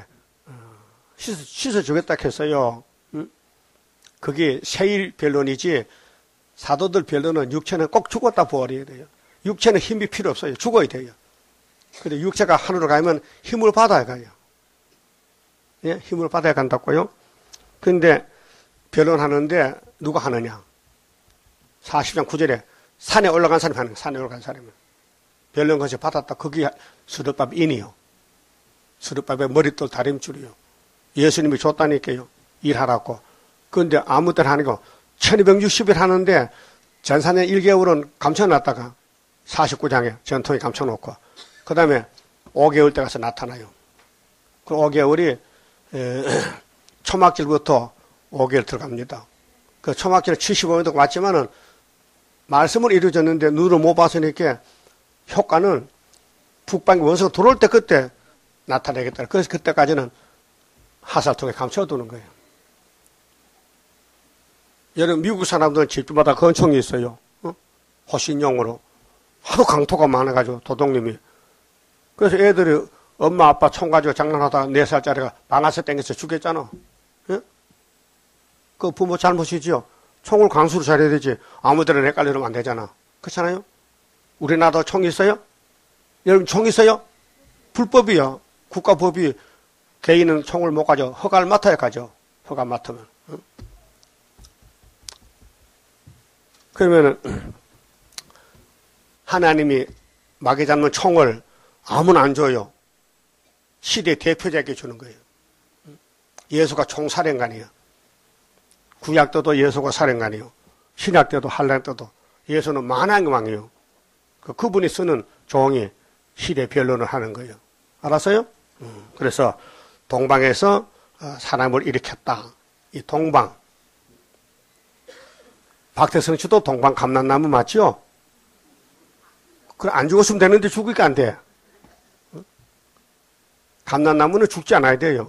씻어주겠다 했어요. 응? 그게 세일 변론이지 사도들 변론은 육체는 꼭 죽었다 부활해야 돼요. 육체는 힘이 필요 없어요. 죽어야 돼요. 근데 육체가 하늘로 가면 힘을 받아야 가요. 예? 힘을 받아야 간다고요. 근데 변론하는데 누가 하느냐? 40장 9절에 산에 올라간 사람이 하는 거예요. 산에 올라간 사람은. 변론 것이 받았다. 그게 스룹밥 인이요. 스룹밥의 머릿돌 다림줄이요. 예수님이 줬다니까요. 일하라고. 그런데 아무 때나 하는 거 1260일 하는데 전사년 1개월은 감춰놨다가 49장에 전통에 감춰놓고 그 다음에 5개월 때 가서 나타나요. 그 5개월이 초막길부터 5개월 들어갑니다. 그 초막길은 75년도 왔지만은 말씀을 이루어졌는데 눈으로 못 봤으니까 효과는 북방의 원수가 들어올 때 그때 나타내겠다. 그래서 그때까지는 하살통에 감춰두는 거예요. 여러분 미국 사람들은 집집마다 건총이 있어요. 호신용으로. 하도 강토가 많아가지고 도둑님이. 그래서 애들이 엄마 아빠 총 가지고 장난하다가 4살짜리가 방아쇠 땡겨서 죽였잖아. 예? 그 부모 잘못이지요. 총을 강수로 잘해야 되지. 아무데나 내깔리면 안 되잖아. 그렇잖아요? 우리나라도 총 있어요? 여러분 총 있어요? 불법이요. 국가법이 개인은 총을 못 가져. 허가를 맡아야 가죠. 허가 맡으면. 그러면은 하나님이 마귀 잡는 총을 아무나 안 줘요. 시대 대표자에게 주는 거예요. 예수가 총사령관이에요. 구약 때도 예수가 사령관이요. 신약 때도 한란 때도 예수는 만왕의 왕이요. 그분이 쓰는 종이 시대 변론을 하는 거예요. 알았어요? 그래서 동방에서 사람을 일으켰다. 이 동방. 박태성 씨도 동방 감람나무 맞죠? 그럼 안 죽었으면 되는데 죽으니까 안 돼. 감람나무는 죽지 않아야 돼요.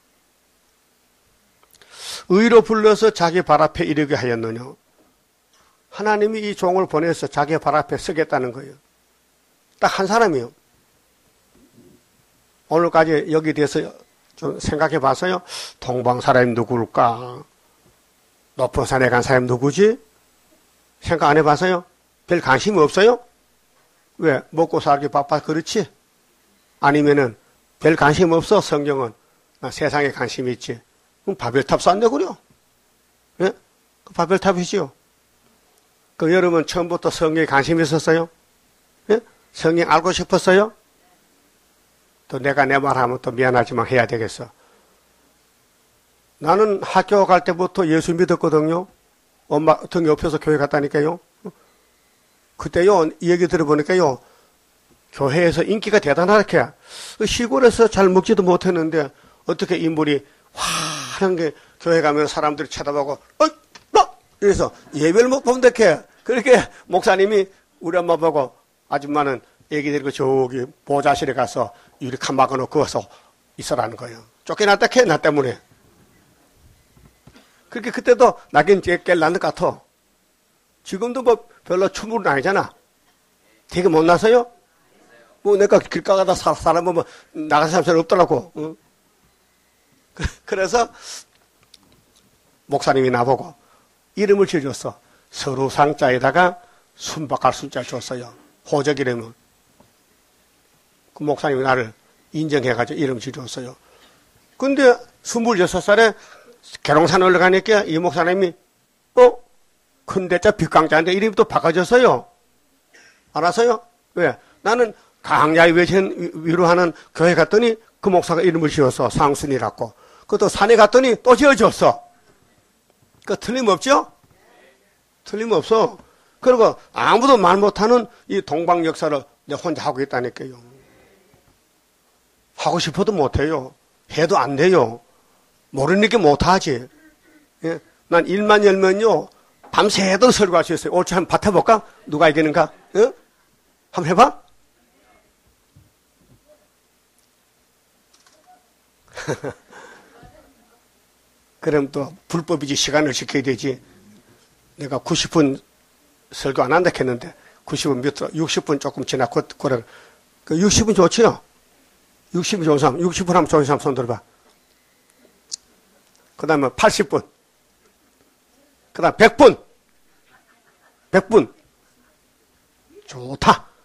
의로 불러서 자기 발 앞에 이르게 하였느냐. 하나님이 이 종을 보내서 자기 발 앞에 서겠다는 거예요. 딱 한 사람이요. 오늘까지 여기에 대해서 좀 생각해 봤어요. 동방 사람이 누굴까? 높은 산에 간 사람이 누구지? 생각 안 해봤어요? 별 관심이 없어요? 왜? 먹고 살기 바빠 그렇지? 아니면은 별 관심 없어? 성경은 나 세상에 관심이 있지. 그럼 바벨탑 쌓는데 그려? 예? 그 바벨탑이지요. 그 여러분 처음부터 성경에 관심이 있었어요? 예? 성경 알고 싶었어요? 또 내가 내 말하면 또 미안하지만 해야 되겠어. 나는 학교 갈 때부터 예수 믿었거든요. 엄마 등 옆에서 교회 갔다니까요. 그때요, 이 얘기 들어보니까요, 교회에서 인기가 대단하게, 시골에서 잘 먹지도 못했는데, 어떻게 인물이 화한 게, 교회 가면 사람들이 쳐다보고, 이래서 예배를 못 본다게, 그렇게 목사님이 우리 엄마 보고, 아줌마는 얘기 드리고 저기 보좌실에 가서 유리 칸 막아놓고 거기서 있으라는 거예요. 쫓겨났다 캐, 나 때문에. 그렇게 그때도 나긴 깰라는 것 같아. 지금도 뭐 별로 추물은 아니잖아. 되게 못나서요? 뭐 내가 길 가다가 사람 보면 나간 사람 잘 없더라고. 응? 그래서 목사님이 나보고 이름을 지어줬어. 서루상자에다가 순박할 숫자를 줬어요. 호적 이름은. 그 목사님이 나를 인정해가지고 이름 지어줬어요. 근데 26살에 계룡산 올라가니까 이 목사님이 큰데자 빗강자인데 이름이 또 바꿔졌어요. 알았어요? 왜? 나는 강야의 외신 위로하는 교회 갔더니 그 목사가 이름을 지었어. 상순이라고. 그것도 산에 갔더니 또 지어줬어. 그 틀림없죠? 틀림없어. 그리고 아무도 말 못하는 이 동방 역사를 내가 혼자 하고 있다니까요. 하고 싶어도 못해요. 해도 안 돼요. 모르니까 못하지. 예? 난 일만 열면요. 밤새도록 설교할 수 있어요. 옳지, 한번 받아볼까? 누가 이기는가? 예? 한번 해봐? 그럼 또 불법이지. 시간을 지켜야 되지. 내가 90분 설교 안 한다 했는데 90분 밑으로 60분 조금 지나고 그래. 그 60분 좋지요? 60분 좋은 사람, 60분 하면 좋은 사람 손 들어봐. 그 다음에 80분. 그 다음 100분. 100분. 좋다.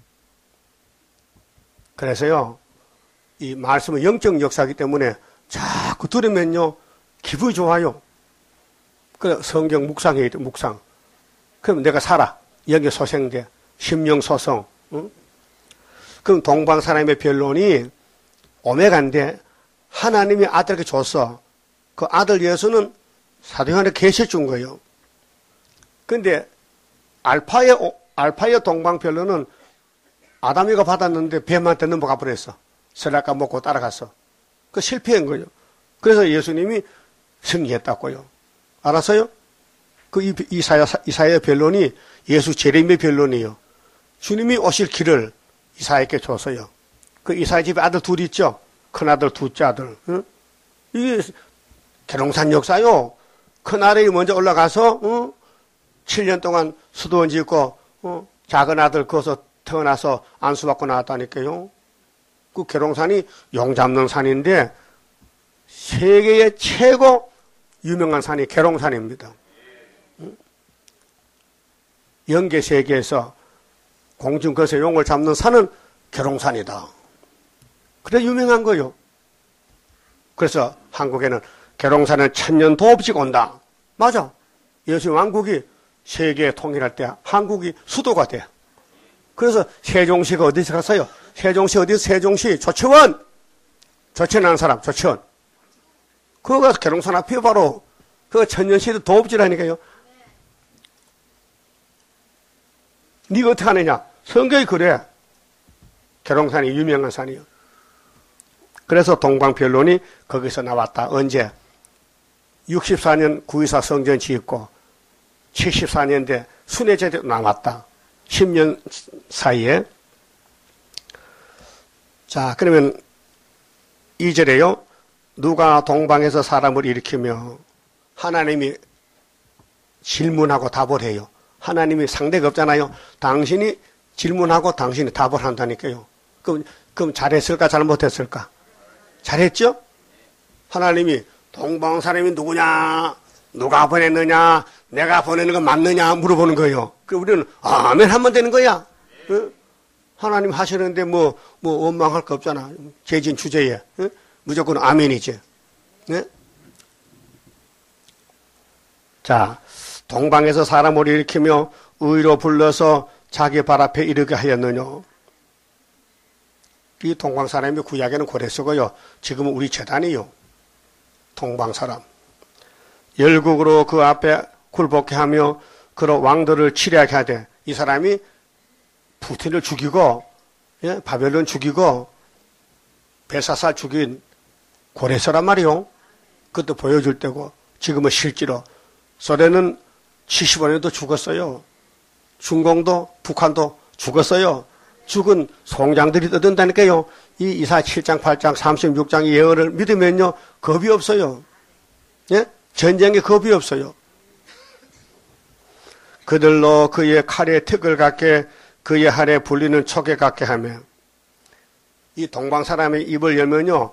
그래서요, 이 말씀은 영적 역사이기 때문에 자꾸 들으면요, 기분이 좋아요. 그래, 성경 묵상해야 돼, 묵상. 그럼 내가 살아. 여기 소생돼. 심령소성. 응? 그럼 동방 사람의 변론이 오메가인데 하나님이 아들에게 줬어. 그 아들 예수는 사도행전에 계셔 준 거예요. 근데 알파의 알파의 동방편로는 아담이가 받았는데 뱀한테 넘어가 버렸어. 선악과 먹고 따라갔어. 그 실패한 거예요. 그래서 예수님이 승리했다고요. 알았어요? 그 이사야 변론이 예수 재림의 변론이에요. 주님이 오실 길을 이사야에게 줬어요. 그 이사야 집에 아들 둘 있죠? 큰아들, 둘째 아들. 응? 이게 계룡산 역사요. 큰아들이 먼저 올라가서 7년 동안 수도원 짓고 작은 아들 거기서 태어나서 안수받고 나왔다니까요. 그 계룡산이 용 잡는 산인데 세계의 최고 유명한 산이 계룡산입니다. 영계 세계에서 공중거세 용을 잡는 산은 계룡산이다. 그래 유명한 거요. 그래서 한국에는 계룡산은 1000년 도읍씩 온다. 맞아. 예수 왕국이 세계 통일할 때 한국이 수도가 돼. 그래서 세종시가 어디서 갔어요? 세종시 어디서? 세종시 조치원. 조치원하는 사람 조치원. 그거가 계룡산 앞에 바로 그 천년시대 도읍지라니까요. 네가 어떻게 하느냐? 성경이 그래. 계룡산이 유명한 산이요. 그래서 동방변론이 거기서 나왔다. 언제? 64년 9.24 성전 짓고 74년대 순회제도 나왔다. 10년 사이에. 자, 그러면 2절에요. 누가 동방에서 사람을 일으키며 하나님이 질문하고 답을 해요. 하나님이 상대가 없잖아요. 당신이 질문하고 당신이 답을 한다니까요. 그럼 잘했을까 잘못했을까? 잘했죠? 하나님이 동방 사람이 누구냐? 누가 보냈느냐? 내가 보내는 거 맞느냐? 물어보는 거예요. 그 우리는 아멘 하면 되는 거야. 응? 하나님 하시는데 뭐 원망할 거 없잖아. 재진 주제에. 응? 무조건 아멘이지. 네? 자, 동방에서 사람을 일으키며 의로 불러서 자기 발 앞에 이르게 하였느냐. 이 동방 사람이 구약에는 고래 쓰고요. 지금은 우리 재단이요. 동방 사람. 열국으로 그 앞에 굴복케 하며 그로 왕들을 치려하게 하되, 이 사람이 푸틴을 죽이고, 예? 바벨론 죽이고, 벨사살 죽인 고레서란 말이요. 그것도 보여줄 때고, 지금은 실제로 소련은 75년도 죽었어요. 중공도 북한도 죽었어요. 죽은 송장들이 떠든다니까요. 이 이사 7장 8장 36장의 예언을 믿으면요 겁이 없어요. 예? 전쟁에 겁이 없어요. 그들로 그의 칼에 턱을 갖게 그의 할에 불리는 촉에 갖게 하며, 이 동방 사람의 입을 열면요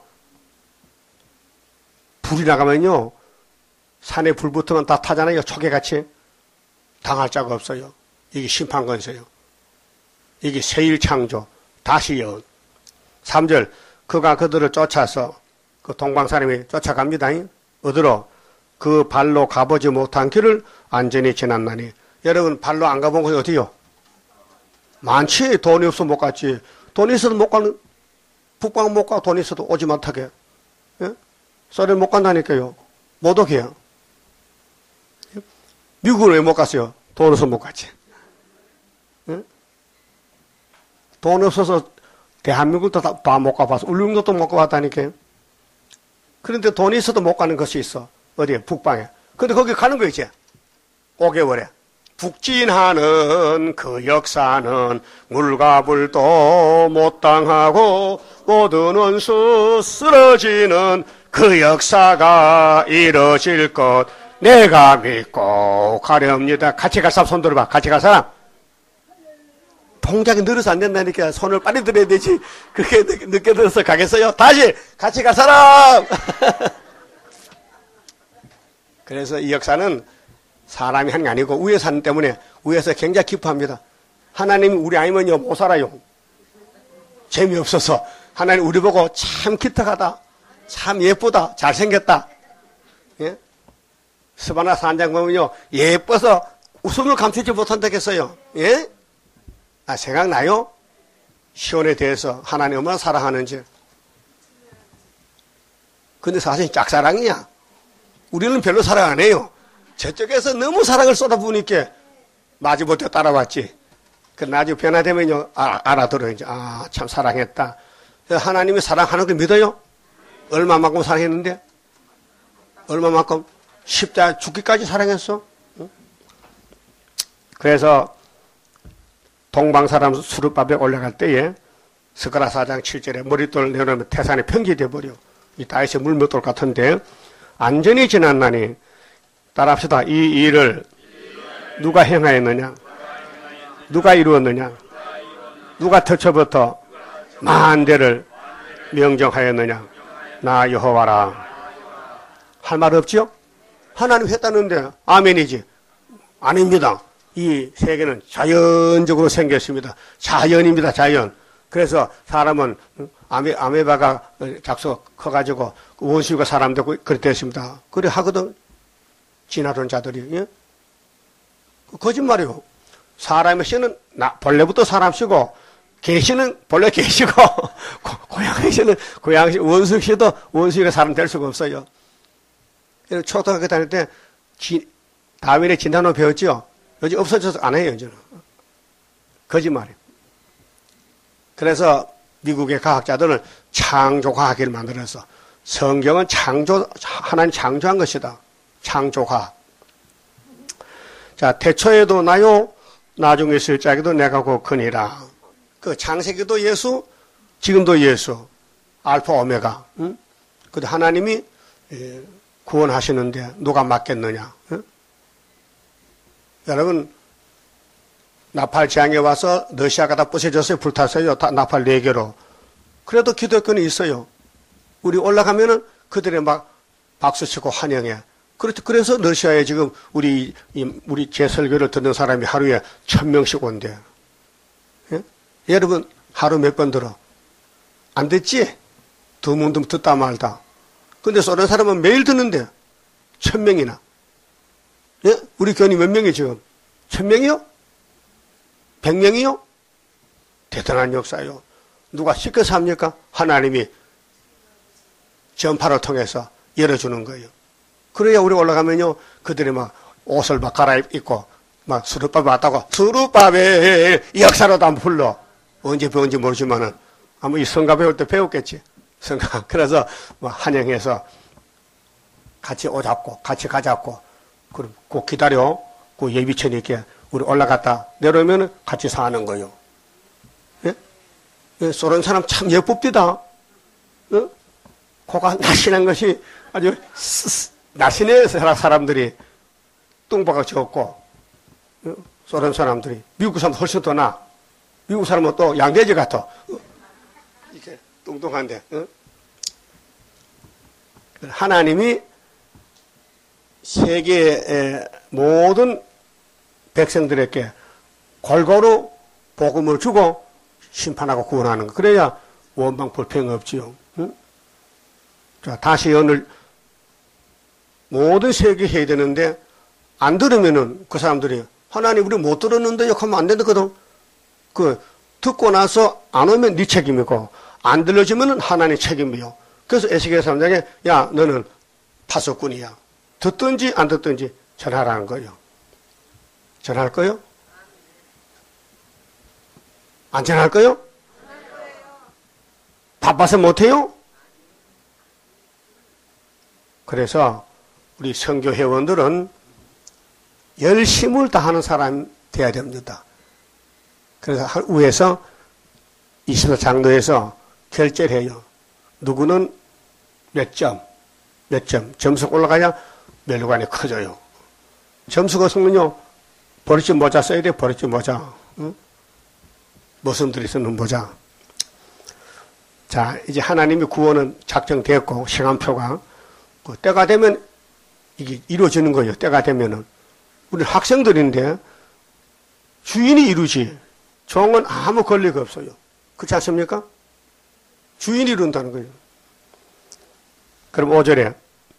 불이 나가면요 산에 불 붙으면 다 타잖아요. 촉에같이. 당할 자가 없어요. 이게 심판건세요. 이게 세일창조, 다시 예언. 3절, 그가 그들을 쫓아서, 그 동방 사람이 쫓아갑니다. 어디로? 그 발로 가보지 못한 길을 안전히 지났나니. 여러분 발로 안 가본 곳이 어디요? 많지. 돈이 없어 못 갔지. 돈이 있어도 못 가는, 북방 못 가. 돈이 있어도 오지 못하게. 예? 소련 못 간다니까요. 못 오게 해요. 미국은 왜 못 갔어요? 돈 없어서 못 갔지. 응? 돈 없어서 대한민국도 다 못 가봤어. 울릉도도 못 가봤다니까요. 그런데 돈이 있어도 못 가는 것이 있어. 어디에? 북방에. 근데 거기 가는 거 있지? 5개월에. 북진하는 그 역사는 물과 불도 못 당하고 모든 원수 쓰러지는 그 역사가 이뤄질 것 내가 믿고 가렵니다. 같이 갈 사람 손 들어봐. 같이 갈 사람. 동작이 늘어서 안 된다니까 손을 빨리 들어야 되지. 그렇게 늦게 들어서 가겠어요? 다시 같이 갈 사람. 그래서 이 역사는 사람이 하는 게 아니고 위에서 하는 때문에 위에서 굉장히 기뻐합니다. 하나님이 우리 아니면요 못 살아요. 재미없어서. 하나님 우리 보고 참 기특하다, 참 예쁘다, 잘생겼다. 예? 스바나 산장 보면요 예뻐서 웃음을 감추지 못한다겠어요. 예? 아, 생각나요? 시온에 대해서 하나님 얼마나 사랑하는지. 근데 사실 짝사랑이야. 우리는 별로 사랑 안 해요. 저쪽에서 너무 사랑을 쏟아부으니까 마지못해 따라왔지. 그 나중에 변화되면요, 알아들어요. 이제, 참 사랑했다. 하나님이 사랑하는 걸 믿어요? 얼마만큼 사랑했는데? 얼마만큼? 십자가 죽기까지 사랑했어? 응? 그래서, 동방사람 수르밥에 올라갈 때에, 스가랴 4장 7절에 머릿돌을 내놓으면 태산이 평지돼 버려. 이 다윗의 물맷돌 같은데, 안전히 지났나니, 따라합시다. 이 일을 누가 행하였느냐? 누가 이루었느냐? 누가 터쳐부터 만대를 명정하였느냐? 나 여호와라. 할 말 없지요? 하나님 했다는데 아멘이지. 아닙니다. 이 세계는 자연적으로 생겼습니다. 자연입니다. 자연. 그래서 사람은 아메바가 작소 커가지고 원수가 사람 되고 그랬습니다. 그래 하거든. 지나던 자들이. 예? 거짓말이요. 사람의 씨는 본래부터 사람 씨고 개씨는 본래 개씨고 고양이 씨는 고양이 씨, 원수 씨도 원수가 사람 될 수가 없어요. 초등학교 다닐 때 다윈의 진단호 배웠죠? 요즘 없어져서 안 해요. 이제는. 거짓말이에요. 그래서 미국의 과학자들은 창조과학을 만들어서 성경은 하나님 창조한 것이다. 창조과학. 자, 태초에도 나요, 나중에 있을 자에게도 내가 곧 크니라. 그 창세기도 예수, 지금도 예수, 알파 오메가. 응? 근데 하나님이 구원하시는데 누가 맡겠느냐? 응? 여러분, 나팔 지향에 와서 러시아가 다 부서졌어요. 불탔어요. 다 나팔 4개로. 그래도 기독교는 있어요. 우리 올라가면은 그들의 막 박수치고 환영해. 그래서 러시아에 지금 우리 제 설교를 듣는 사람이 하루에 1000명씩 온대. 예? 여러분, 하루 몇 번 들어? 안 됐지? 드문드문 듣다 말다. 근데 소련 사람은 매일 듣는데, 1000명이나. 예? 우리 교인이 몇 명이 지금? 1000명이요? 100명이요? 대단한 역사요. 누가 시켜서 합니까? 하나님이 전파를 통해서 열어주는 거예요. 그래야 우리 올라가면요, 그들이 막 옷을 막 갈아입고, 막 수르밥에 왔다고, 수르밥에 역사로도 한번 불러. 언제 배운지 모르지만은, 아마 이 성가 배울 때 배웠겠지. 성가. 그래서 뭐 환영해서 같이 오잡고, 같이 가잡고, 그럼 꼭 기다려. 그 예비천이 이렇게 우리 올라갔다 내려오면 같이 사는 거요. 예? 예, 소련 사람 참 예쁩디다. 어? 코가 날씬한 것이 아주 날씬해 사람들이 뚱바가 적고, 소련 사람들이, 미국 사람 훨씬 더 나. 미국 사람은 또 양돼지 같아. 이렇게 뚱뚱한데. 하나님이 세계의 모든 백성들에게 골고루 복음을 주고 심판하고 구원하는 거. 그래야 원망 불평 없지요. 자, 다시 오늘 모든 세계 해야 되는데 안 들으면은 그 사람들이 하나님 우리 못 들었는데 욕하면 안 되거든. 듣고 나서 안 오면 네 책임이고 안 들려주면은 하나님 책임이요. 그래서 에스겔 3장에 야 너는 파수꾼이야. 듣든지 안 듣든지 전하라는 거예요. 전할 거요? 안 전할 거요? 바빠서 못해요? 그래서 우리 선교 회원들은 열심을 다하는 사람이 돼야 됩니다. 그래서 위에서 24 장로에서 결제를 해요. 누구는 몇 점, 점수가 올라가야 멸관이 커져요. 점수가 없으면요, 버릇지 모자 써야 돼, 버릇지 모자. 응? 모순들이 쓰는 모자. 자, 이제 하나님의 구원은 작정되었고, 시간표가. 때가 되면 이게 이루어지는 거예요. 때가 되면은. 우리 학생들인데, 주인이 이루지. 종은 아무 권리가 없어요. 그렇지 않습니까? 주인이 이룬다는 거예요. 그럼 5절에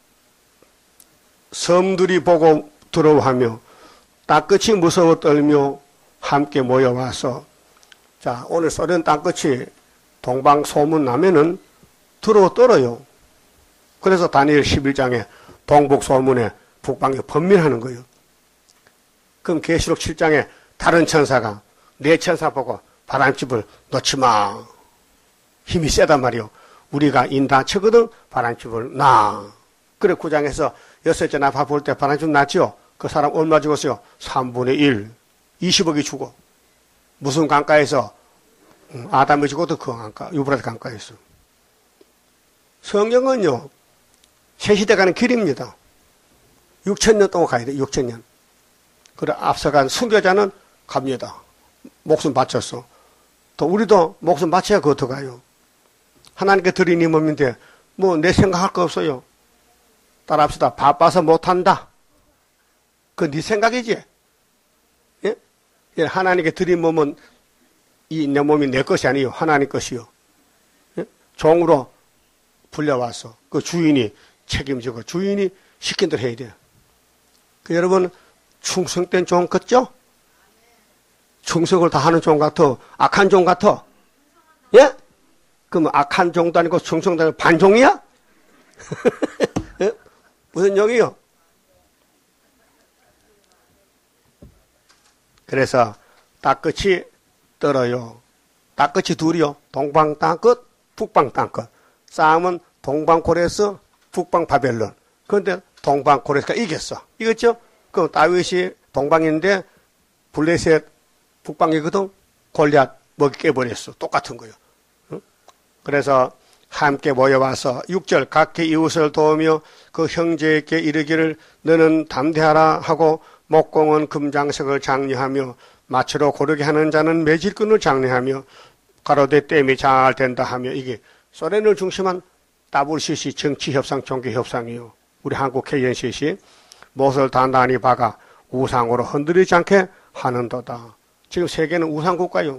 섬들이 보고 두려워하며 땅끝이 무서워 떨며 함께 모여와서 자 오늘 소련 땅끝이 동방 소문 나면은 두려워 떨어요. 그래서 다니엘 11장에 동북 소문에 북방에 번민하는 거예요. 그럼 계시록 7장에 다른 천사가 내 천사 보고 바람집을 놓지 마. 힘이 세단 말이요. 우리가 인다치거든 바람집을 놔. 그래 9장에서 6째 나파 볼 때 바람집 났지요. 그 사람 얼마 죽었어요? 3분의 1. 20억이 죽어. 무슨 강가에서? 아담이 죽어도 그 강가, 유브라데 강가에서. 성경은요, 새 시대 가는 길입니다. 6,000년 동안 가야 돼, 6,000년. 그래, 앞서간 순교자는 갑니다. 목숨 바쳤어. 또 우리도 목숨 바쳐야 그것도 가요. 하나님께 드린 이 몸인데, 뭐 내 생각할 거 없어요. 따라합시다. 바빠서 못한다. 그 네 생각이지. 예? 예, 하나님께 드린 몸은 이 내 몸이 내 것이 아니요. 하나님 것이요. 예? 종으로 불려와서 그 주인이 책임지고 주인이 시킨 대로 해야 돼요. 그 여러분 충성된 종 같죠? 충성을 다 하는 종 같아? 악한 종 같아? 예? 그럼 악한 종도 아니고 충성도 아니고 반종이야? 예? 무슨 종이요? 그래서 땅끝이 떨어요. 땅끝이 둘이요. 동방 땅끝, 북방 땅끝. 싸움은 동방 고레스, 북방 바벨론. 그런데 동방 고레스가 이겼어. 이겼죠? 그럼 다윗이 동방인데 블레셋 북방이거든. 골리앗 먹이 깨버렸어. 똑같은 거예요. 응? 그래서 함께 모여와서 6절 각기 이웃을 도우며 그 형제에게 이르기를 너는 담대하라 하고 목공은 금장석을 장려하며 마치로 고르게 하는 자는 매질끈을 장려하며 가로대 댐이 잘 된다 하며 이게 소련을 중심한 WCC 정치협상 종교협상이요. 우리 한국 KNCC 못을 단단히 박아 우상으로 흔들리지 않게 하는도다. 지금 세계는 우상국가요.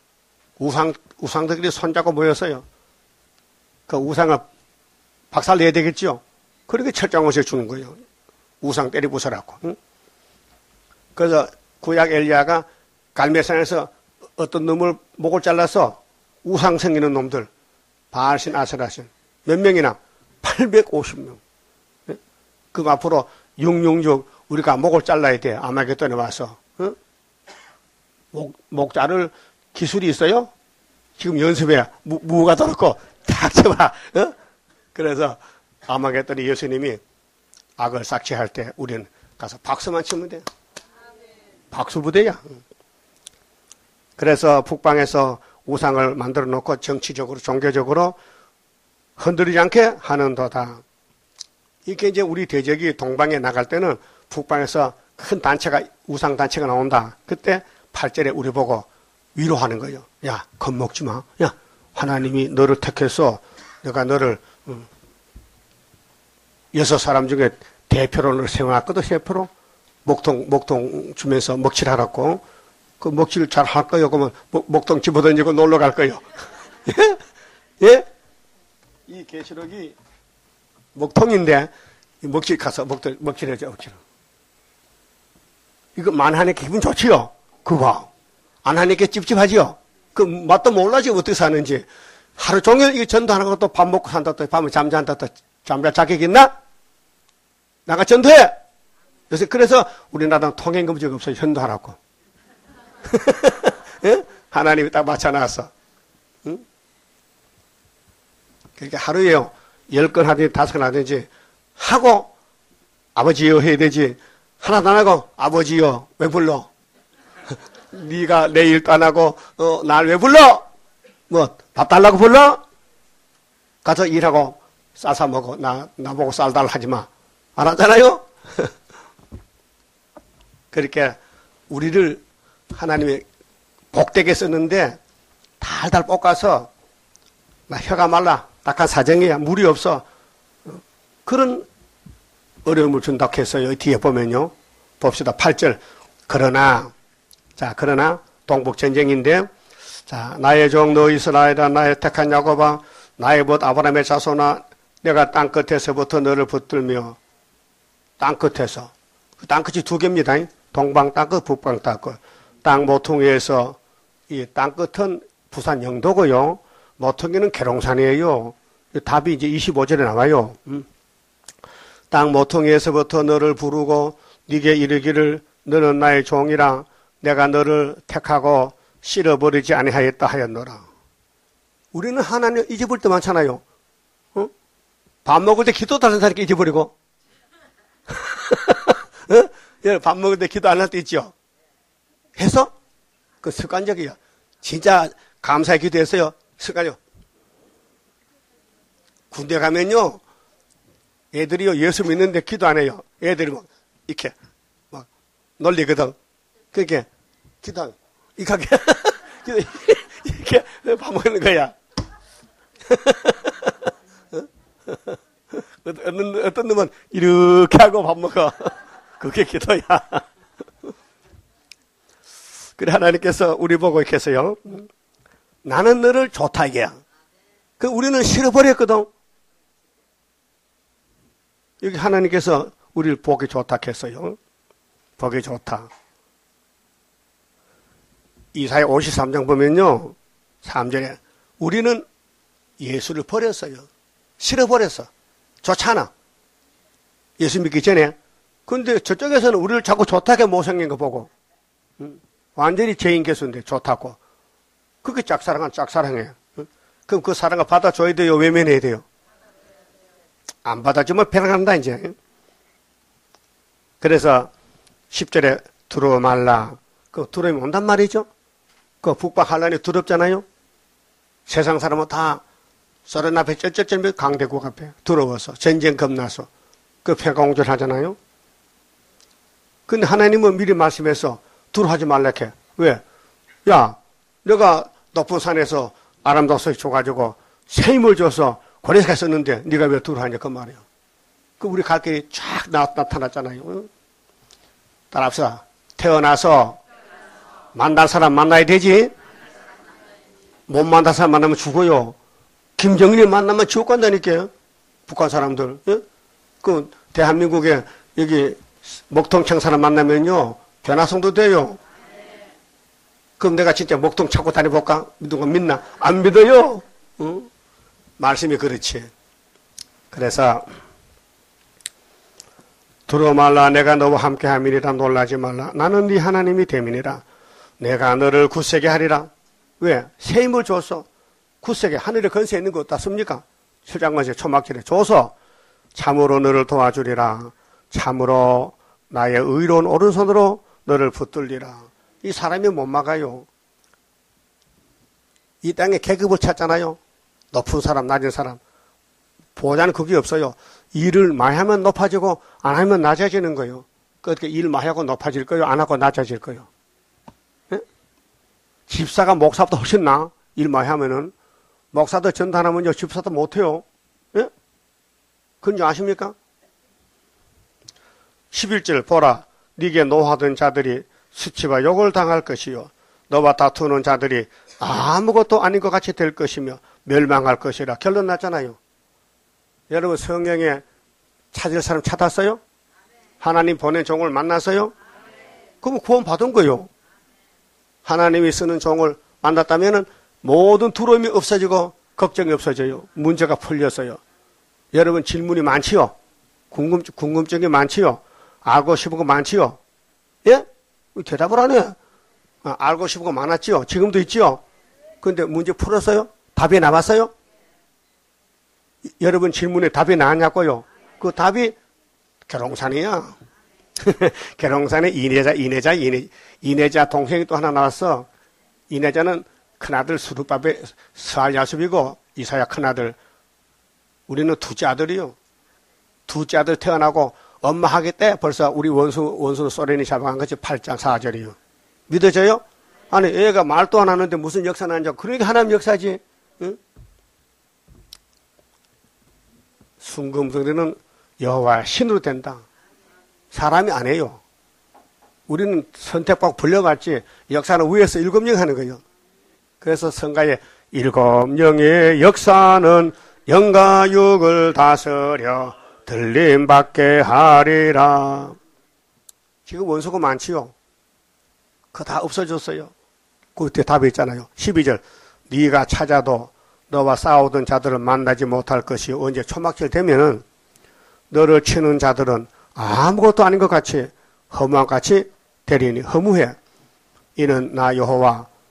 우상들끼리 손잡고 모였어요. 그 우상을 박살내야 되겠죠. 그렇게 철장옷을 주는 거예요. 우상 때리 부숴라고. 응? 그래서 구약 엘리야가 갈멜산에서 어떤 놈을 목을 잘라서 우상 생기는 놈들 바알신 아세라신 몇 명이나 850명. 그럼 앞으로 666 우리가 목을 잘라야 돼. 아마겟돈에 와서. 응? 목 자를 기술이 있어요? 지금 연습해. 무가 들었고 딱 쳐봐. 응? 그래서 아마겟돈에 예수님이 악을 삭제할 때 우리는 가서 박수만 치면 돼. 박수부대야. 그래서 북방에서 우상을 만들어 놓고 정치적으로 종교적으로 흔들리지 않게 하는도다. 이게 이제 우리 대적이 동방에 나갈 때는 북방에서 큰 단체가 우상 단체가 나온다. 그때 8절에 우리 보고 위로하는 거예요. 야 겁먹지 마. 야 하나님이 너를 택해서 내가 너를 6사람 중에 대표로 너를 세워놨거든. 대표로 목동 주면서 먹칠하라고. 그 먹칠 잘 할 거요. 그러면 목동 집어던지고 놀러 갈 거요. 예? 예? 이 계시록이 목통인데 먹칠 가서 먹칠해줘. 먹칠. 이거 만하니까 기분 좋지요. 그거 안 하니까 찝찝하지요. 그 맛도 몰라 지금 어떻게 사는지. 하루 종일 이거 전도하는 것도 밥 먹고 산다 또 밤에 잠잔다 또 잠잘 자격 있나? 나가 전도해. 그래서 우리나라는 통행금지가 없어요. 전도하라고. 예? 하나님이 딱 맞춰놨어. 응? 그러니까 하루에 10건 하든지 5건 하든지 하고 아버지요 해야 되지. 하나도 안 하고 아버지요 왜 불러? 네가 내 일도 안 하고 날 왜 불러? 뭐 밥 달라고 불러? 가서 일하고 싸서 먹어. 나보고 쌀 달라 하지 마. 알았잖아요? 그렇게 우리를 하나님이 복되게 썼는데 달달 볶아서 나 혀가 말라. 딱한 사정이야. 물이 없어. 그런 어려움을 준다고 했어요. 뒤에 보면요. 봅시다. 8절. 그러나 동북전쟁인데 자 나의 종 너 이스라엘아 나의 택한 야곱아 나의 벗 아브라함의 자손아 내가 땅끝에서부터 너를 붙들며 땅끝에서 그 땅끝이 두 개입니다. 동방 땅끝 북방 땅끝. 땅 모퉁이에서 이 땅끝은 부산 영도고요. 모퉁이는 계룡산이에요. 답이 이제 25절에 나와요. 땅 모퉁이에서부터 너를 부르고 네게 이르기를 너는 나의 종이라 내가 너를 택하고 실어버리지 아니하였다 하였노라. 우리는 하나님 잊어버릴 때 많잖아요. 어? 밥 먹을 때 기도 다른 사람께 잊어버리고. 어? 밥 먹을 때 기도 안 할 때 있죠. 해서 그 습관적이야. 진짜 감사의 기도했어요. 습관이요. 군대 가면요, 애들이요 예수 믿는데 기도 안 해요. 애들이 막 이렇게 막 놀리거든. 그렇게 기도 이렇게 이렇게 밥 먹는 거야. 어떤 놈은 이렇게 하고 밥 먹어. 그게 기도야. 그래 하나님께서 우리 보고 이렇게 했어요. 나는 너를 좋다 이게야. 그 우리는 싫어버렸거든. 여기 하나님께서 우리를 보기 좋다 했어요. 보기 좋다. 이사야 53장 보면요. 3절에 우리는 예수를 버렸어요. 싫어버렸어. 좋잖아. 예수 믿기 전에. 근데 저쪽에서는 우리를 자꾸 좋다게 못생긴 거 보고 완전히 죄인 개수인데 좋다고. 그게 짝사랑은 짝사랑이에요. 그럼 그 사랑을 받아줘야 돼요? 외면해야 돼요? 안 받아주면 배나간다 이제. 그래서 10절에 두려워 말라. 그 두려움이 온단 말이죠. 그 북방 한란이 두렵잖아요. 세상 사람은 다 소련 앞에 쩔쩔쩔 강대국 앞에 두려워서 전쟁 겁나서 그 패공절 하잖아요. 근데 하나님은 미리 말씀해서 두려워하지 말라 해. 왜? 야, 내가 높은 산에서 아름다운 소리 줘가지고 새 힘을 줘서 고래가 썼는데 네가 왜 두려워하냐 그 말이에요. 그 우리 갈 길이 쫙 나타났잖아요. 따라합시다. 태어나서 만날 사람 만나야 되지. 못 만날 사람 만나면 죽어요. 김정일이 만나면 지옥 간다니까요. 북한 사람들. 예? 그 대한민국에 여기 목통청 사람 만나면요 변화성도 돼요. 그럼 내가 진짜 목통 찾고 다녀볼까? 누가 믿나? 안 믿어요. 응? 말씀이 그렇지. 그래서 두려워 말라. 내가 너와 함께 함이니라. 놀라지 말라. 나는 네 하나님이 됨이니라. 내가 너를 굳세게 하리라. 왜? 새 힘을 줘서 굳세게 하늘에 건세 있는 거 어떻습니까? 7장관세 초막절에 줘서 참으로 너를 도와주리라. 참으로 나의 의로운 오른손으로 너를 붙들리라. 이 사람이 못 막아요. 이 땅에 계급을 찾잖아요. 높은 사람, 낮은 사람. 보호자는 그게 없어요. 일을 많이 하면 높아지고 안 하면 낮아지는 거예요. 그렇게 일 많이 하고 높아질 거예요. 안 하고 낮아질 거예요. 예? 집사가 목사보다 훨씬 나아. 일 많이 하면은. 목사도 전단하면요. 집사도 못해요. 예? 그건 아십니까? 11절 보라. 네게 노하던 자들이 수치와 욕을 당할 것이요. 너와 다투는 자들이 아무것도 아닌 것 같이 될 것이며 멸망할 것이라. 결론 났잖아요. 여러분 성경에 찾을 사람 찾았어요? 하나님 보낸 종을 만났어요? 그럼 구원 받은 거요. 하나님이 쓰는 종을 만났다면 모든 두려움이 없어지고 걱정이 없어져요. 문제가 풀렸어요. 여러분 질문이 많지요? 궁금증이 많지요? 알고 싶은 거 많지요? 예? 대답을 안 해. 알고 싶은 거 많았지요? 지금도 있지요? 근데 문제 풀었어요? 답이 나왔어요? 여러분 질문에 답이 나왔냐고요? 그 답이 계룡산이야. 계룡산에 이내자 동생이 또 하나 나왔어. 이내자는 큰아들 수르밥의 스알야습이고 이사야 큰아들. 우리는 둘째 아들이요. 둘째 아들 태어나고 엄마 하기 때 벌써 우리 원수 소련이 잡아간 것이 8장 4절이요. 믿어져요? 아니 애가 말도 안 하는데 무슨 역사는 안 줘. 그러니까 하나님 역사지. 응? 순금성들은 여호와 신으로 된다. 사람이 안 해요. 우리는 선택받고 불려갔지 역사는 위에서 7명 하는 거예요. 그래서 성가에 7명의 역사는 영과 육을 다스려 들림받게 하리라. 지금 원수가 많지요. 그거 다 없어졌어요. 그때 답이 있잖아요. 12절 네가 찾아도 너와 싸우던 자들을 만나지 못할 것이 언제 초막절 되면은 너를 치는 자들은 아무것도 아닌 것 같이 허무한 같이 되리니 허무해. 이는 나 여호와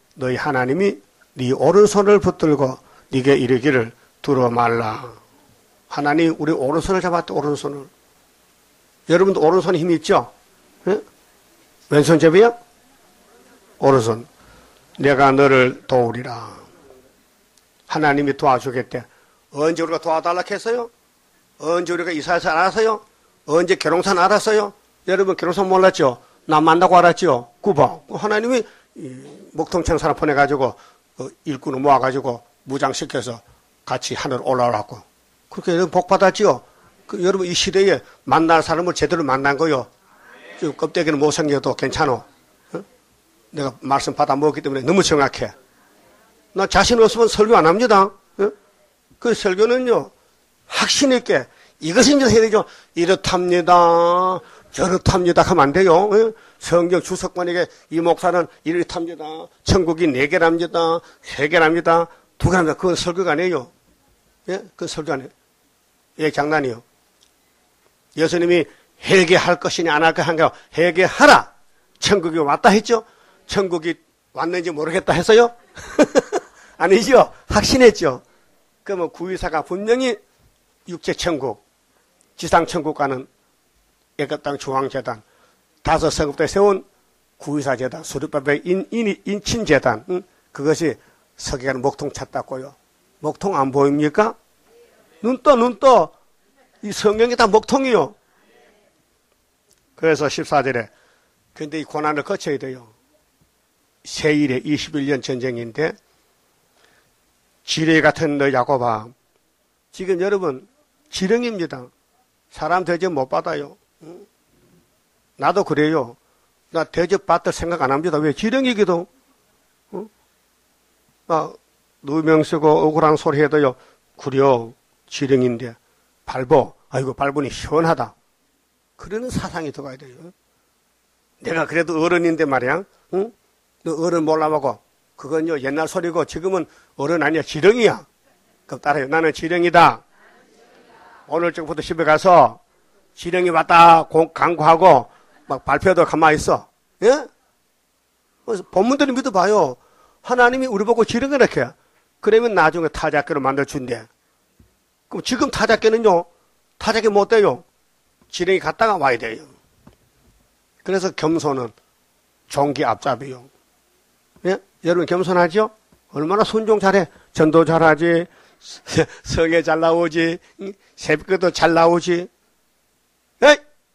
너희 하나님이 네 오른손을 붙들고 네게 이르기를 두려 말라. 하나님 우리 오른손을 잡았다. 오른손을. 여러분도 오른손에 힘이 있죠? 예? 왼손 잡이야? 오른손. 내가 너를 도우리라. 하나님이 도와주겠대. 언제 우리가 도와달라 했어요? 언제 우리가 이사해서 알았어요? 언제 계룡산 알았어요? 여러분 계룡산 몰랐죠? 나 만나고 알았죠? 구보. 하나님이 목통청 사람 보내가지고 일꾼을 모아가지고 무장시켜서 같이 하늘 올라오라고. 그렇게 여러분 복 받았지요? 여러분 이 시대에 만날 사람을 제대로 만난 거요. 지금 껍데기는 못생겨도 괜찮아. 어? 내가 말씀 받아 먹었기 때문에 너무 정확해. 나 자신 없으면 설교 안 합니다. 어? 그 설교는요, 확신 있게 이것이 이제 해야 되죠. 이렇답니다. 저렇답니다. 하면 안 돼요. 어? 성경 주석관에게 이 목사는 이렇답니다. 천국이 4개랍니다. 3개랍니다. 2개랍니다. 그건 설교가 아니에요. 예? 그건 설교 아니에요. 예, 장난이요. 예수님이 회개할 것이냐 안 할 것 한가 회개하라. 천국이 왔다 했죠. 천국이 왔는지 모르겠다 했어요. 아니죠. 확신했죠. 그러면 구의사가 분명히 육체천국, 지상천국과는 애굽땅 중앙재단, 5 성읍대에 세운 구의사재단, 수르바벨 인친재단, 그것이 서기관 목통 찾다고요. 목통 안 보입니까? 눈 떠. 이 성경이 다 목통이요. 그래서 14절에 근데 이 고난을 거쳐야 돼요. 세일에 21년 전쟁인데 지뢰 같은 너 야곱아. 지금 여러분 지령입니다. 사람 대접 못 받아요. 나도 그래요. 나 대접 받을 생각 안 합니다. 왜? 지령이기도. 누명 쓰고 억울한 소리 해도요. 구려 지령인데 밟어. 아이고 밟으니 시원하다. 그러는 사상이 들어가야 돼요. 내가 그래도 어른인데 말이야. 응? 너 어른 몰라보고 그건요 옛날 소리고 지금은 어른 아니야. 지령이야. 그럼 따라요. 나는 지령이다. 오늘 쪽부터 집에 가서 지령이 왔다 강구하고 막 발표도 가만히 있어. 예? 그래서 본문들을 믿어봐요. 하나님이 우리 보고 지령을 이렇게. 그러면 나중에 타작계로 만들어준대. 그럼 지금 타작계는요. 타작계 못 돼요. 지령이 갔다가 와야 돼요. 그래서 겸손은 종기 앞잡이요. 예? 여러분 겸손하죠? 얼마나 순종 잘해. 전도 잘하지. 성에 잘 나오지. 새벽에도 잘 나오지. 에이!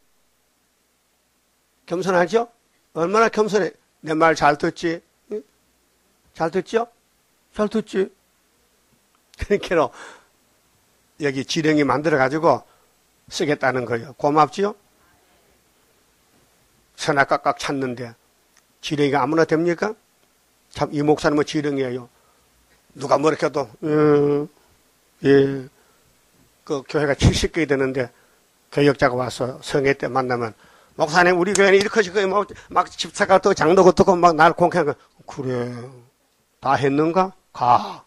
겸손하죠? 얼마나 겸손해. 내 말 잘 듣지? 잘 듣죠? 잘 듣지? 그러니까 여기 지령이 만들어가지고 쓰겠다는 거예요. 고맙지요? 선악각각 찾는데 지령이 아무나 됩니까? 참 이 목사님은 지령이에요. 누가 뭐렇게 해도 예. 그 교회가 70개이 되는데 교역자가 와서 성회 때 만나면 목사님 우리 교회는 이렇게 지금 막 집사가 또 장로가 듣고 막 날 공개하는 거 그래 다 했는가? 가.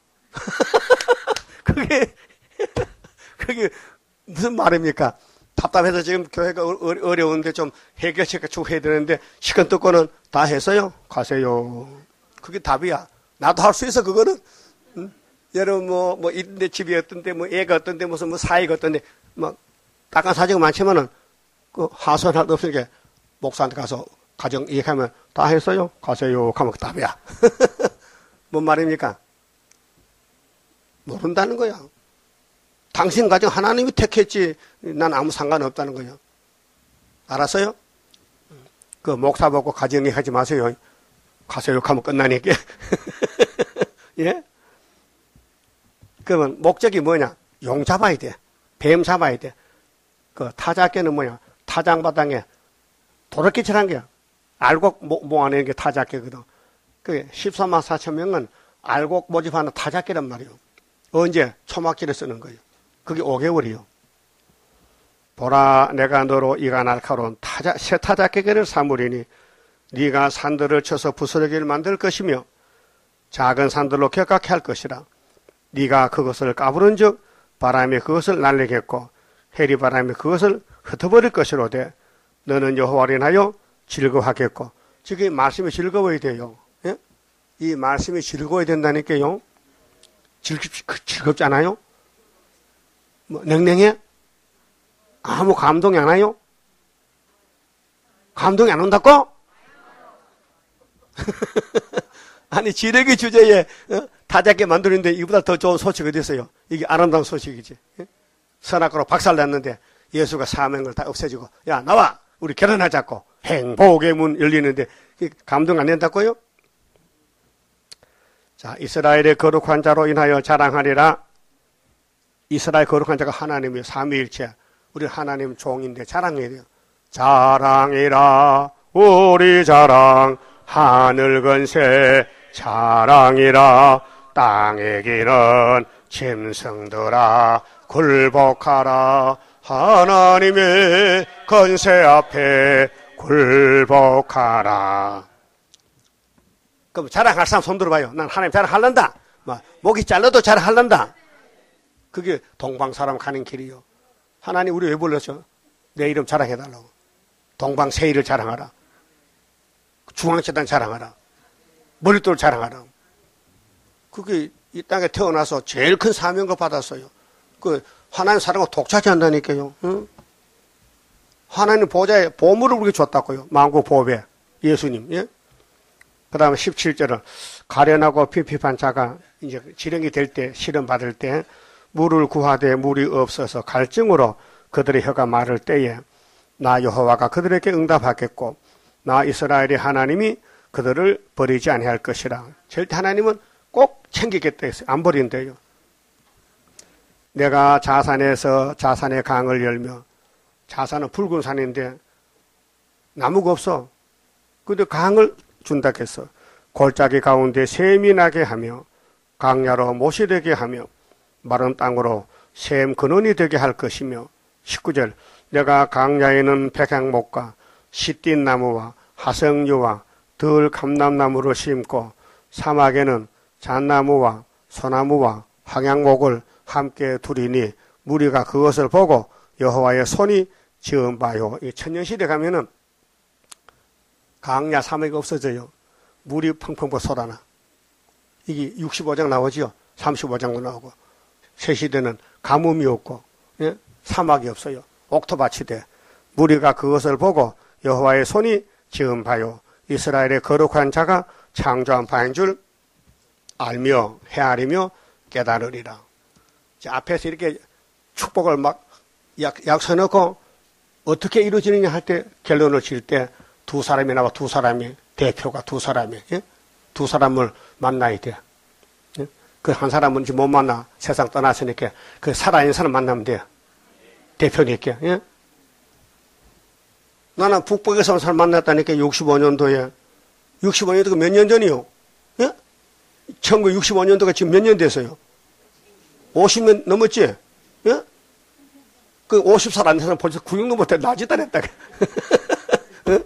그게 무슨 말입니까? 답답해서 지금 교회가 어려운데 좀 해결책 추구해야 되는데 시간 듣고는 다 했어요? 가세요. 그게 답이야. 나도 할 수 있어 그거는. 응? 여러분 뭐 이런데 집이 어떤데 뭐 애가 어떤데 무슨 뭐 사이가 어떤데 막 딱한 사정이 많지만은 그 하소연할 데 없으니까 목사한테 가서 가정 얘기하면 다 했어요? 가세요. 하면 그 답이야. 뭔 말입니까? 모른다는 거야. 당신 가정 하나님이 택했지 난 아무 상관없다는 거예요. 알았어요? 그 목사 보고 가정 얘기하지 마세요. 가세요 하면 끝나니까. 예? 그러면 목적이 뭐냐? 용 잡아야 돼. 뱀 잡아야 돼. 그 타작계는 뭐냐? 타장바닥에 도둑질한 게야. 알곡 모아내는 게 타작계거든. 그 14만 4천 명은 알곡 모집하는 타작계란 말이에요. 언제? 초막질에 쓰는 거예요. 그게 5개월이요. 보라 내가 너로 이가 날카로운 새 타작계를 삼으리니 네가 산들을 쳐서 부스러기를 만들 것이며 작은 산들로 격하게 할 것이라. 네가 그것을 까부른즉 바람이 그것을 날리겠고 해리바람이 그것을 흩어버릴 것이로되 너는 여호와를 인하여 즐거워하겠고. 지금 말씀이 즐거워야 돼요. 예? 이 말씀이 즐거워야 된다니까요. 즐겁지 않아요? 뭐 냉랭해? 아무 감동이 안 와요? 감동이 안 온다고? 아니 지뢰기 주제에 타작게 만드는데 이보다 더 좋은 소식이 어디 있어요? 이게 아름다운 소식이지. 선악과로 박살났는데 예수가 사명을 다 없애주고 야 나와 우리 결혼하자고 행복의 문 열리는데 감동 안 된다고요? 자, 이스라엘의 거룩한 자로 인하여 자랑하리라. 이스라엘 거룩한 자가 하나님이에요. 삼위일체. 우리 하나님 종인데 자랑해야 돼요. 자랑이라 우리 자랑 하늘 건세 자랑이라 땅에 기는 짐승들아 굴복하라 하나님의 건세 앞에 굴복하라. 그럼 자랑할 사람 손 들어봐요. 난 하나님 자랑할란다. 목이 잘라도 자랑할란다. 그게 동방사람 가는 길이요. 하나님 우리 왜 불렀죠? 내 이름 자랑해달라고. 동방세일을 자랑하라. 중앙재단 자랑하라. 머릿돌 자랑하라. 그게 이 땅에 태어나서 제일 큰 사명을 받았어요. 그 하나님 사랑을 독차지 한다니까요. 응? 하나님 보좌에 보물을 우리에게 줬다고요. 만국 보배. 예수님. 예? 그 다음에 17절은 가련하고 피핍한 자가 이제 지령이 될 때, 시름 받을 때, 물을 구하되 물이 없어서 갈증으로 그들의 혀가 마를 때에 나 여호와가 그들에게 응답하겠고 나 이스라엘의 하나님이 그들을 버리지 아니할 것이라. 절대 하나님은 꼭 챙기겠다 했어요. 안 버린대요. 내가 자산에서 자산의 강을 열며 자산은 붉은 산인데 나무가 없어. 근데 강을 준다 했어. 골짜기 가운데 샘이 나게 하며 강야로 못이 되게 하며 마른 땅으로 샘 근원이 되게 할 것이며 19절 내가 강야에는 백향목과 시띠 나무와 하성유와 들 감람나무를 심고 사막에는 잣나무와 소나무와 황양목을 함께 두리니 무리가 그것을 보고 여호와의 손이 지은 바요. 이 천년시대 가면은 강야 사막이 없어져요. 물이 펑펑 솟아나. 이게 65장 나오죠. 35장도 나오고. 새 시대는 가뭄이 없고 예? 사막이 없어요. 옥토밭이 돼. 무리가 그것을 보고 여호와의 손이 지은 바요. 이스라엘의 거룩한 자가 창조한 바인 줄 알며 헤아리며 깨달으리라. 앞에서 이렇게 축복을 막 약서놓고 어떻게 이루어지느냐 할 때 결론을 지을 때 두 사람이 나와 두 사람이 대표가 두 사람이 예? 두 사람을 만나야 돼. 예? 그 한 사람은 이제 못 만나 세상 떠났으니까 그 살아있는 사람 만나면 돼요. 대표니까. 예? 나는 북북에서 온 사람 만났다니까 65년도에 65년도가 몇 년 전이요? 예? 1965년도가 지금 몇 년 됐어요? 50년 넘었지? 예? 그 50살 안 된 사람 벌써 구경도 못해 나지다 했다. 예?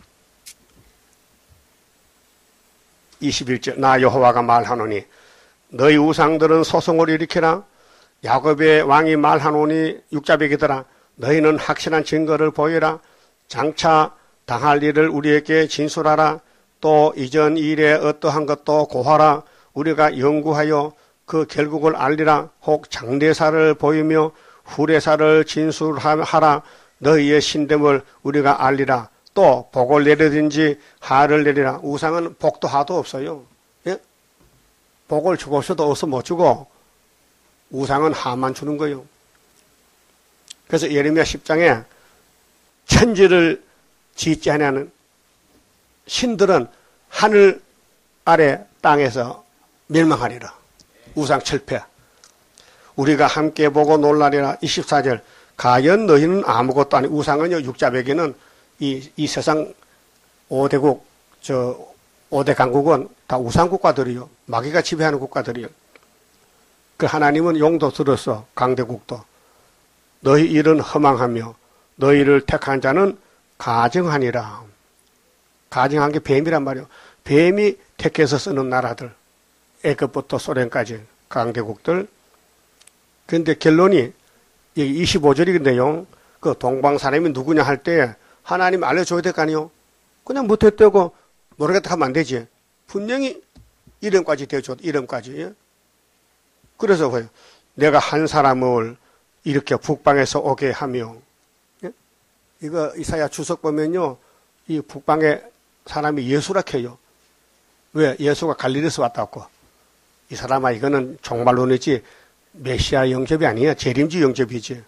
21절 나 여호와가 말하노니 너희 우상들은 소송을 일으키라. 야곱의 왕이 말하노니 육자백이더라. 너희는 확실한 증거를 보이라. 장차 당할 일을 우리에게 진술하라. 또 이전 일에 어떠한 것도 고하라. 우리가 연구하여 그 결국을 알리라. 혹 장대사를 보이며 후레사를 진술하라. 너희의 신됨을 우리가 알리라. 또 복을 내리든지 하를 내리라. 우상은 복도 하도 없어요. 예? 복을 주고 싶어도 어서 못 주고 우상은 하만 주는 거예요. 그래서 예레미야 10장에 천지를 짓지 아니하는 신들은 하늘 아래 땅에서 멸망하리라. 우상 철폐. 우리가 함께 보고 놀라리라. 24절 가연 너희는 아무것도 아니. 우상은요 육자배기는 이 세상 5대국 5대 강국은 다 우상 국가들이요. 마귀가 지배하는 국가들이요. 그 하나님은 용도 들었어. 강대국도. 너희 일은 허망하며 너희를 택한 자는 가증하니라. 가증한 게 뱀이란 말이요. 뱀이 택해서 쓰는 나라들. 애굽부터 소련까지 강대국들. 그런데 결론이 25절이건데요. 그 동방 사람이 누구냐 할 때 하나님 알려줘야 될 거 아니요. 그냥 못했다고 모르겠다 하면 안 되지. 분명히 이름까지 대줘, 이름까지. 예? 그래서 뭐예요? 내가 한 사람을 이렇게 북방에서 오게 하며, 예? 이거 이사야 주석 보면요, 이 북방에 사람이 예수라 해요. 왜? 예수가 갈릴리에서 왔다고. 이 사람아, 이거는 종말론이지 메시아 영접이 아니야. 재림주 영접이지.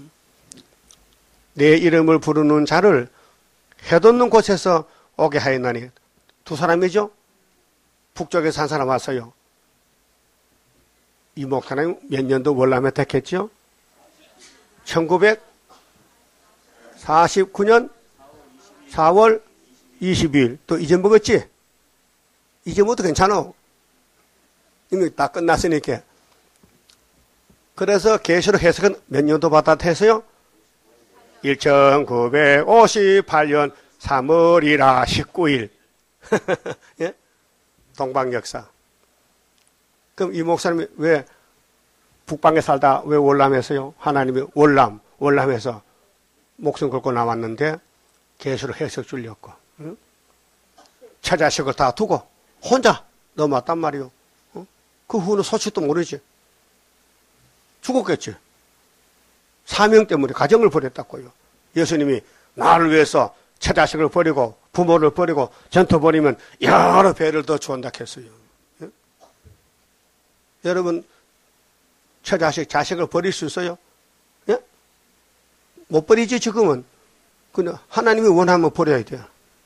내 이름을 부르는 자를 해돋는 곳에서 오게 하였나니. 두 사람이죠? 북쪽에서 한 사람 왔어요. 이 목사님 몇 년도 월남에 택했죠? 1949년 4월 22일. 또 잊어먹었지? 잊어먹어도 괜찮아. 이미 다 끝났으니까. 그래서 계시록 해석은 몇 년도 받았다 했어요? 1958년 3월이라 19일. 예? 동방역사. 그럼 이 목사님이 왜 북방에 살다 왜 월남했어요? 하나님이 월남에서 목숨 걸고 나왔는데 계시록 해석 줄렸고. 응? 처자식을 다 두고 혼자 넘어왔단 말이요. 응? 그 후는 소식도 모르지. 죽었겠지. 사명 때문에 가정을 버렸다고요. 예수님이 나를 위해서 처자식을 버리고 부모를 버리고 전투 버리면 여러 배를 더 주었다 했어요. 예? 여러분 자식을 버릴 수 있어요? 예? 못 버리지 지금은. 그냥 하나님이 원하면 버려야 돼요.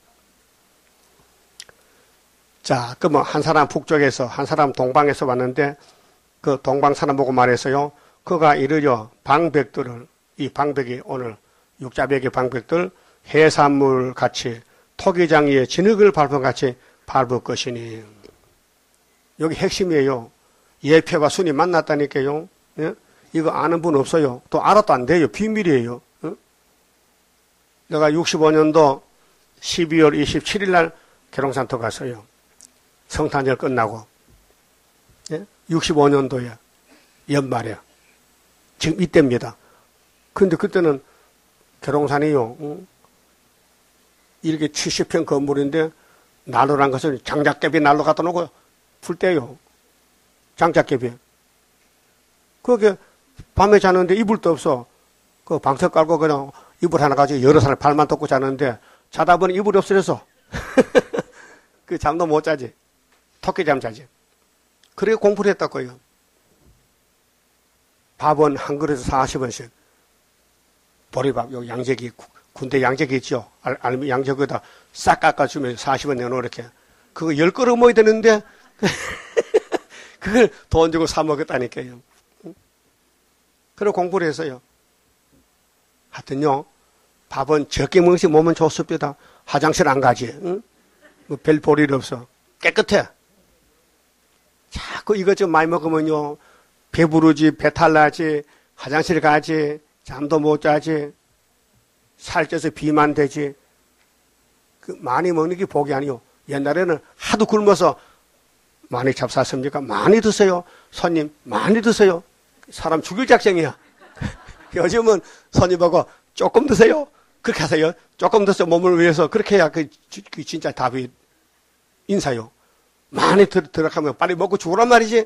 자, 그러면 한 사람 북쪽에서 한 사람 동방에서 왔는데 그 동방 사람 보고 말했어요. 그가 이르려 방백들을, 이 방백이 오늘 육자백의 방백들 해산물 같이 토기장 위에 진흙을 밟은 같이 밟을 것이니. 여기 핵심이에요. 예표와 순이 만났다니까요. 예? 이거 아는 분 없어요. 또 알아도 안 돼요. 비밀이에요. 예? 내가 65년도 12월 27일 날 계룡산터 갔어요. 성탄절 끝나고. 예? 65년도에 연말에. 지금 이때입니다. 근데 그때는 계룡산이요. 이렇게 70평 건물인데 난로란 것은 장작개비 난로 갖다 놓고 풀 때요. 장작개비. 그게 밤에 자는데 이불도 없어. 그 방석 깔고 그냥 이불 하나 가지고 여러 사람 발만 덮고 자는데 자다 보니 이불이 없어져서 그 잠도 못 자지. 토끼잠 자지. 그렇게 공부를 했다고요. 밥은 한 그릇에 40원씩. 보리밥, 여기 양재기, 군대 양재기 있죠? 알미 양재기에다 싹 깎아주면 40원 내놓으 이렇게. 그거 10그릇 먹어야 되는데, 그걸 돈 주고 사먹었다니까요. 그리고 공부를 했어요. 하여튼요, 밥은 적게 먹으시 몸은 좋습니다. 화장실 안 가지. 응? 뭐 별 볼일 없어. 깨끗해. 자꾸 이것 좀 많이 먹으면요, 배부르지, 배탈 나지, 화장실 가지, 잠도 못 자지, 살쪄서 비만 되지. 그 많이 먹는 게 복이 아니요. 옛날에는 하도 굶어서 많이 잡쌌습니까? 많이 드세요. 손님 많이 드세요. 사람 죽일 작정이야. 요즘은 손님하고 조금 드세요. 그렇게 하세요. 조금 드세요. 몸을 위해서. 그렇게 해야 그 진짜 답이 인사요. 많이 들어가면 빨리 먹고 죽으란 말이지.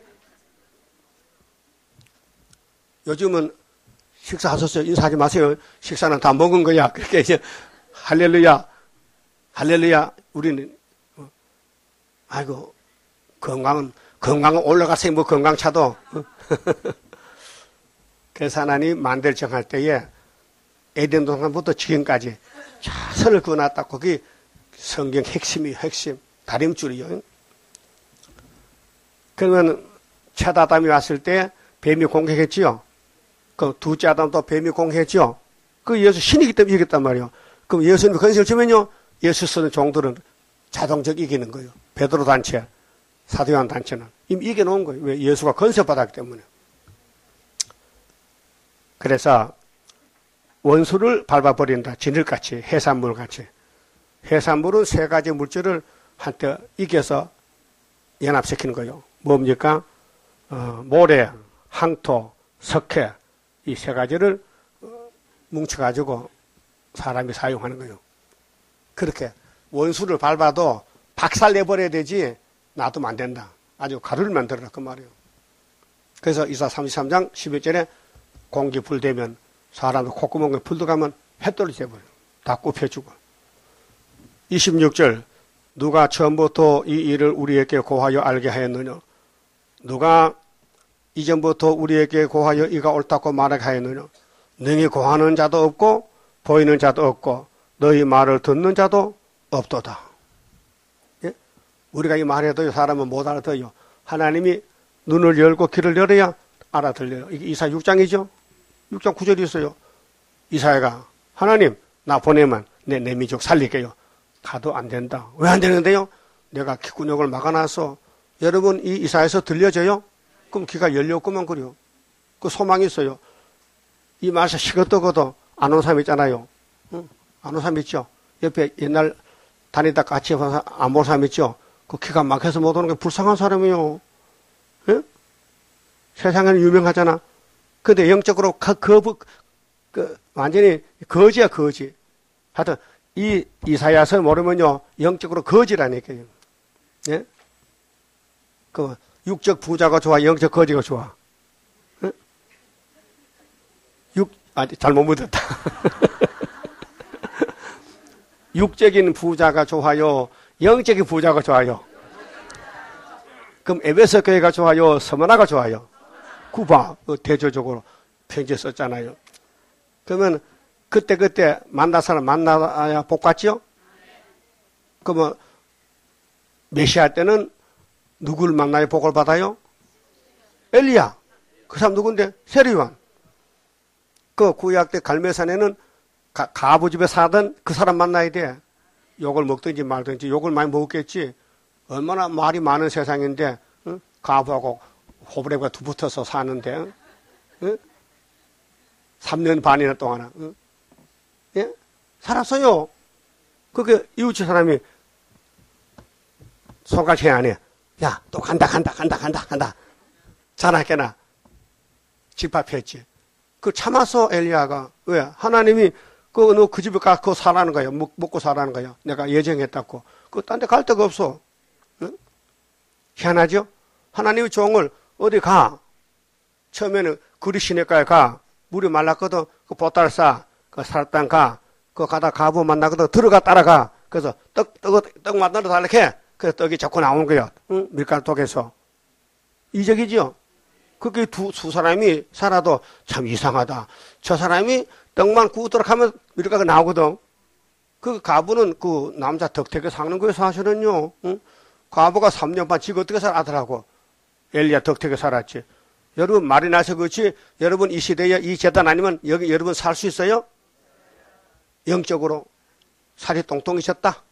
요즘은 식사하셨어요? 인사하지 마세요. 식사는 다 먹은 거야. 그렇게 이제 할렐루야, 할렐루야. 우리는 아이고 건강은 올라가세요. 뭐 건강차도. 그래서 하나님 만대를 정할 때에 에덴 동산부터 지금까지 자선을 그어놨다. 그게 성경 핵심 다림줄이요. 그러면 첫 아담이 왔을 때 뱀이 공격했지요. 그 둘째 아담도 뱀이 공격했죠. 그 예수 신이기 때문에 이겼단 말이에요. 그럼 예수님이 건설을 주면요, 예수 쓰는 종들은 자동적 이기는 거예요. 베드로 단체, 사도요한 단체는 이미 이겨놓은 거예요. 왜? 예수가 건설받았기 때문에. 그래서 원수를 밟아버린다. 진흙같이, 해산물같이. 해산물은 세 가지 물질을 한때 이겨서 연합시키는 거예요. 뭡니까? 모래, 항토, 석회, 이 세 가지를 뭉쳐가지고 사람이 사용하는 거예요. 그렇게 원수를 밟아도 박살내버려야 되지 놔두면 안 된다. 아주 가루를 만들어라 그 말이에요. 그래서 이사 33장 11절에 공기 불 되면 사람의 콧구멍에 불 들어가면 햇돌이 돼버려요. 다 굽혀주고. 26절 누가 처음부터 이 일을 우리에게 고하여 알게 하였느냐. 누가 이전부터 우리에게 고하여 이가 옳다고 말하게 하였느냐. 능히 고하는 자도 없고 보이는 자도 없고 너희 말을 듣는 자도 없도다. 예? 우리가 이 말해도 사람은 못 알아들어요. 하나님이 눈을 열고 귀를 열어야 알아들려요. 이게 이사 6장이죠. 6장 9절이 있어요. 이사야가 하나님 나 보내면 내 민족 살릴게요. 가도 안 된다. 왜 안 되는데요? 내가 귓구녕을 막아놔서 여러분 이 이사야에서 들려져요? 그럼 귀가 열렸구만 그래요. 그 소망이 있어요. 이 말씀 시거떡어도 안 온 사람 있잖아요. 응? 안 온 사람 있죠. 옆에 옛날 다니다 같이 안 본 사람 있죠. 그 귀가 막혀서 못 오는 게 불쌍한 사람이에요. 예? 세상에는 유명하잖아. 근데 영적으로 완전히 거지야 거지. 하여튼 이 이사야서 모르면요 영적으로 거지라니까요. 예? 그 육적 부자가 좋아, 영적 거지가 좋아. 예? 잘못 묻었다. 육적인 부자가 좋아요, 영적인 부자가 좋아요. 그럼 에베소 교회가 좋아요, 서머나가 좋아요? 구바 대조적으로 편지 썼잖아요. 그러면 그때 만날 사람 만나야 복 받지요? 그러면 메시아 때는 누구를 만나야 복을 받아요? 엘리야. 그 사람 누군데? 세리요한. 그 구약 때 갈매산에는 가부 집에 사던 그 사람 만나야 돼. 욕을 먹든지 말든지. 욕을 많이 먹었겠지. 얼마나 말이 많은 세상인데 응? 가부하고 호브레가 붙어서 사는데 응? 3년 반이나 동안 응? 예? 살았어요. 그게 이웃집 사람이 손가락이 안 해. 야, 또 간다. 자나깨나 집합했지. 그 참았어 엘리야가. 왜? 하나님이 너 그 집에 가서 살라는 거야. 먹고 살라는 거야. 내가 예정했다고. 딴 데 갈 데가 없어. 응? 희한하죠? 하나님의 종을 어디 가? 처음에는 그리 시내가에 가. 물이 말랐거든. 그 보따리 싸. 그 사람 가. 그 가다 가부 만나거든. 들어가 따라가. 그래서 떡 만들어 달라고 해. 그래서 떡이 자꾸 나오는 거야. 응? 밀가루통에서. 이적이죠? 그게 두 사람이 살아도 참 이상하다. 저 사람이 떡만 구우도록 하면 밀가루가 나오거든. 그 가부는 그 남자 덕택에 사는 거예요, 사실은요. 응? 가부가 3년 반 지가 어떻게 살아더라고. 엘리야 덕택에 살았지. 여러분 말이 나서 그렇지. 여러분 이 시대에 이 재단 아니면 여기 여러분 살 수 있어요? 영적으로 살이 똥똥이셨다.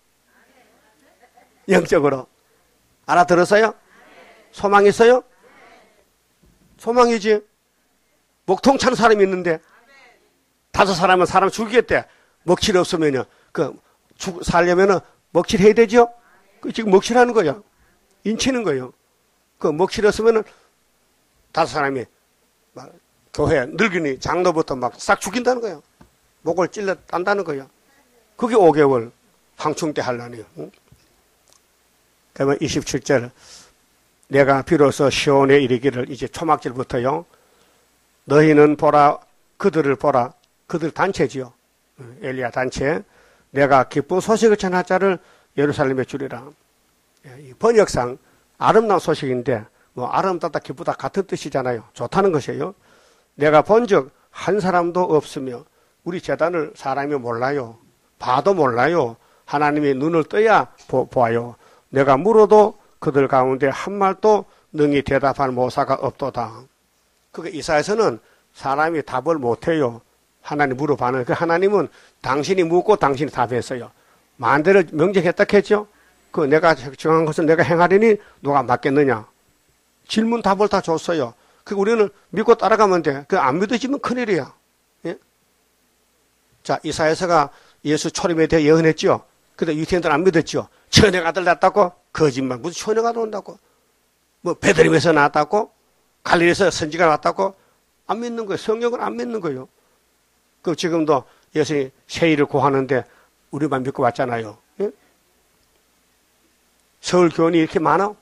영적으로 알아들었어요? 소망 있어요? 소망이지. 목통 찬 사람이 있는데 5사람은 사람 죽이겠대. 먹칠 없으면요. 살려면은 먹칠 해야 되죠? 지금 먹칠하는 거야. 인치는 거예요. 먹칠 없으면은 5사람이 막 교회 늙은이 장로부터 막 싹 죽인다는 거예요. 목을 찔러 딴다는 거예요. 그게 5개월 황충 때 할라니요. 응? 그러면 27절 내가 비로소 시온에 이르기를 이제 초막절부터요. 너희는 보라 그들을 보라. 그들 단체지요. 엘리야 단체. 내가 기쁜 소식을 전할 자를 예루살렘에 주리라. 이 번역상 아름다운 소식인데 뭐 아름답다 기쁘다 같은 뜻이잖아요. 좋다는 것이에요. 내가 본즉 한 사람도 없으며 우리 재단을 사람이 몰라요. 봐도 몰라요. 하나님이 눈을 떠야 보아요. 내가 물어도 그들 가운데 한 말도 능히 대답할 모사가 없도다. 그게 이사야서는 사람이 답을 못해요. 하나님 물어봐는. 그 하나님은 당신이 묻고 당신이 답했어요. 만대를 명령했다 했죠. 내가 정한 것을 내가 행하려니 누가 맡겠느냐. 질문 답을 다 줬어요. 우리는 믿고 따라가면 돼. 안 믿어지면 큰일이야. 예? 자, 이사야서가 예수 초림에 대해 예언했죠. 근데 유태인들 안 믿었죠. 천의 아들 낳았다고? 거짓말. 무슨 천의 아들 온다고? 베들레헴에서 낳았다고? 갈릴리에서 선지가 왔다고? 안 믿는 거예요. 성경은 안 믿는 거예요. 지금도 예수님이 세일을 고하는데 우리만 믿고 왔잖아요. 예? 서울 교원이 이렇게 많아?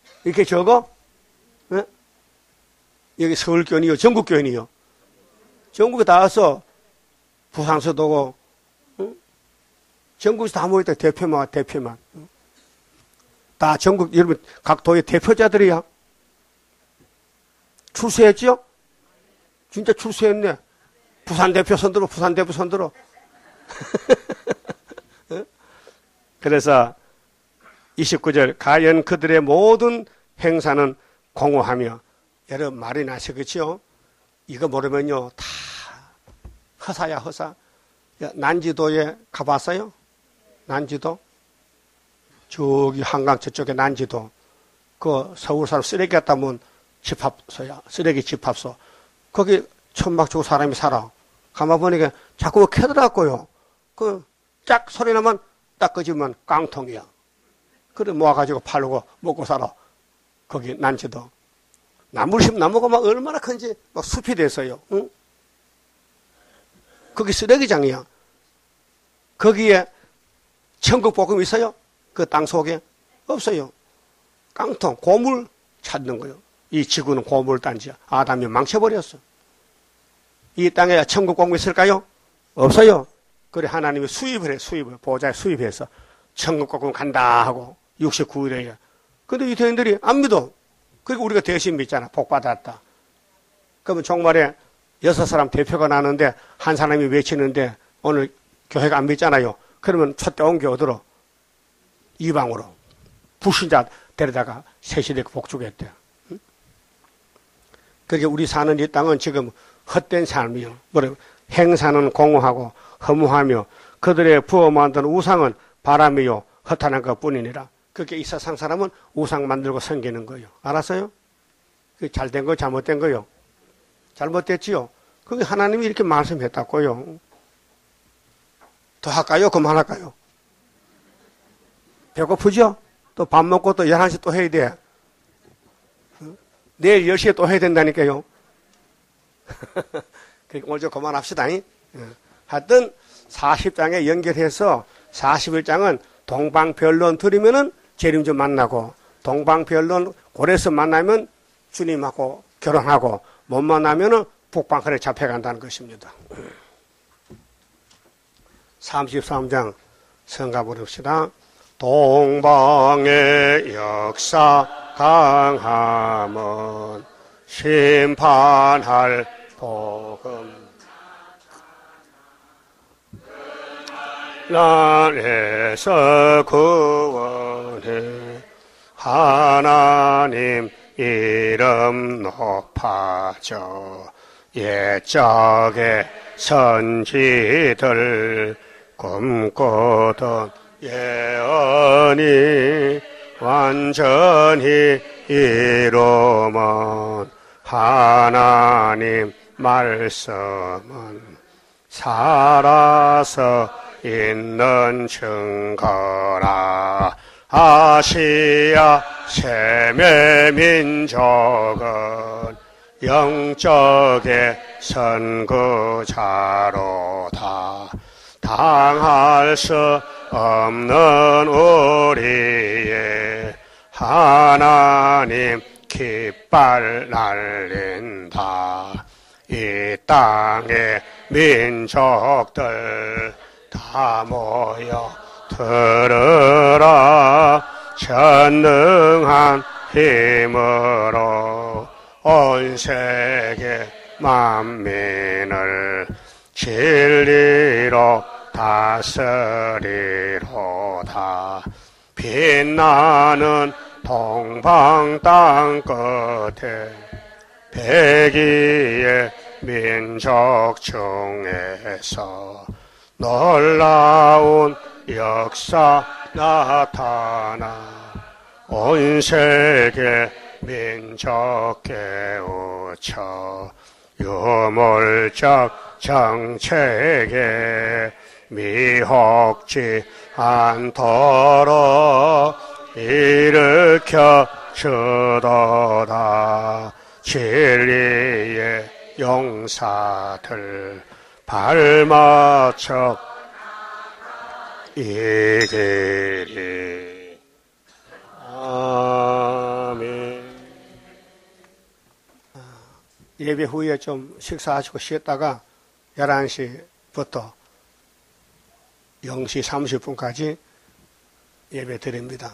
이렇게 적어? 네? 여기 서울교회요, 전국교회요. 전국에 다 와서 부산서도 오고, 응? 전국에서 다 모였다. 대표만. 응? 다 전국, 여러분, 각 도의 대표자들이야. 출세했죠? 진짜 출세했네. 부산 대표 손들어. 응? 그래서 29절, 가연 그들의 모든 행사는 공허하며, 여러분 말이 나시겠죠? 이거 모르면요, 다 허사야, 허사. 난지도에 가봤어요? 난지도? 저기 한강 저쪽에 난지도. 그 서울 사람 쓰레기 갖다 놓은 집합소야. 쓰레기 집합소. 거기 천막 주고 사람이 살아. 가만 보니까 자꾸 캐더라고요. 그 짝 소리 나면 딱 끄집으면 깡통이야. 그래 모아가지고 팔고 먹고 살아. 거기 난지도. 나무가 막 얼마나 큰지 막 숲이 됐어요. 응? 거기 쓰레기장이야. 거기에 천국복음 있어요? 그 땅 속에? 없어요. 깡통, 고물 찾는 거예요. 이 지구는 고물단지야. 아담이 망쳐버렸어. 이 땅에 천국복음 있을까요? 없어요. 그래 하나님이 수입을 보좌에 수입해서 천국복음 간다 하고 69일에. 근데 유대인들이 안 믿어. 그리고 우리가 대신 믿잖아. 복 받았다. 그러면 종말에 6사람 대표가 나는데 한 사람이 외치는데 오늘 교회가 안 믿잖아요. 그러면 촛대 옮겨 어디로? 이방으로. 불신자 데려다가 세시대 복 주겠대. 응? 그러니까 우리 사는 이 땅은 지금 헛된 삶이요. 뭐래요? 행사는 공허하고 허무하며 그들의 부어 만든 우상은 바람이요 허탄한 것뿐이니라. 그렇게 이 세상 사람은 우상 만들고 섬기는 거예요. 알았어요? 그게 잘된 거 잘못된 거요? 잘못됐지요? 그게 하나님이 이렇게 말씀했다고요. 더 할까요? 그만할까요? 배고프죠? 또 밥 먹고 또 11시 또 해야 돼. 내일 10시에 또 해야 된다니까요. 그러니까 오늘 좀 그만합시다. 하여튼 40장에 연결해서 41장은 동방변론 들으면은 재림 좀 만나고 동방변론 고래서 만나면 주님하고 결혼하고 못 만나면은 북방하늘 잡혀간다는 것입니다. 33장 성가 부릅시다. 동방의 역사 강함은 심판할 복음 난에서 구원해 하나님 이름 높아져 옛적의 선지들 꿈꾸던 예언이 완전히 이루면 하나님 말씀은 살아서 있는 증거라. 아시아 세계 민족은 영적의 선구자로다. 당할 수 없는 우리의 하나님 깃발 날린다. 이 땅의 민족들 다 모여 들으라. 전능한 힘으로 온 세계 만민을 진리로 다스리로다. 빛나는 동방 땅 끝에 백이의 민족 중에서 놀라운 역사 나타나 온 세계 민족 깨우쳐 유물적 정책에 미혹지 않도록 일으켜 주도다. 진리의 용사들 발맞춰 이기리. 아멘. 예배 후에 좀 식사하시고 쉬었다가 11시부터 0시 30분까지 예배 드립니다.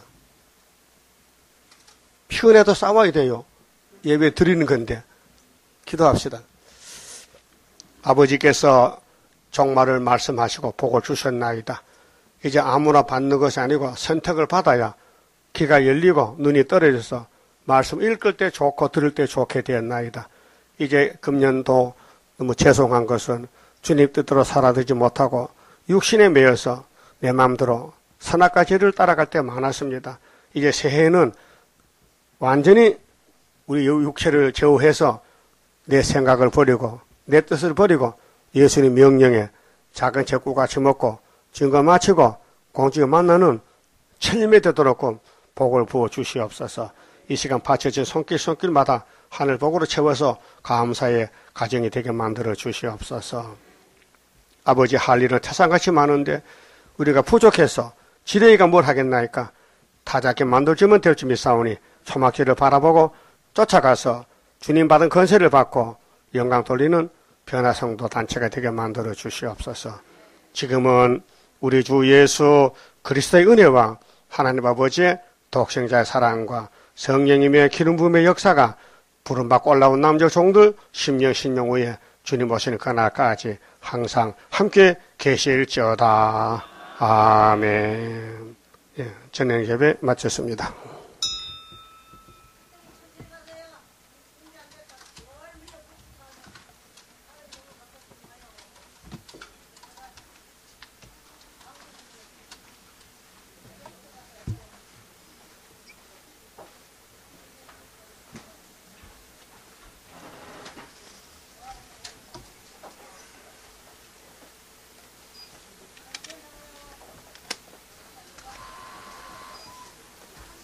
피곤해도 싸워야 돼요. 예배 드리는 건데. 기도합시다. 아버지께서 종말을 말씀하시고 복을 주셨나이다. 이제 아무나 받는 것이 아니고 선택을 받아야 귀가 열리고 눈이 떨어져서 말씀 읽을 때 좋고 들을 때 좋게 되었나이다. 이제 금년도 너무 죄송한 것은 주님 뜻대로 살아들지 못하고 육신에 매여서 내 마음대로 선악과 죄를 따라갈 때 많았습니다. 이제 새해에는 완전히 우리 육체를 제어해서 내 생각을 버리고 내 뜻을 버리고 예수님 명령에 작은 젖국같이 먹고 증거 마치고 공주에 만나는 칠매 되도록 복을 부어 주시옵소서. 이 시간 바쳐진 손길마다 하늘 복으로 채워서 감사의 가정이 되게 만들어 주시옵소서. 아버지, 할 일은 태산같이 많은데 우리가 부족해서 지레이가 뭘 하겠나이까? 타작게 만들어주면 될 줄 믿사오니 초막기를 바라보고 쫓아가서 주님 받은 건세를 받고 영광 돌리는 변화성도 단체가 되게 만들어 주시옵소서. 지금은 우리 주 예수 그리스도의 은혜와 하나님 아버지의 독생자의 사랑과 성령님의 기름 부음의 역사가 부름받고 올라온 남자 종들 10년 신령 후에 주님 오시는 그날까지 항상 함께 계실지어다. 아멘. 예, 저녁 예배 마쳤습니다.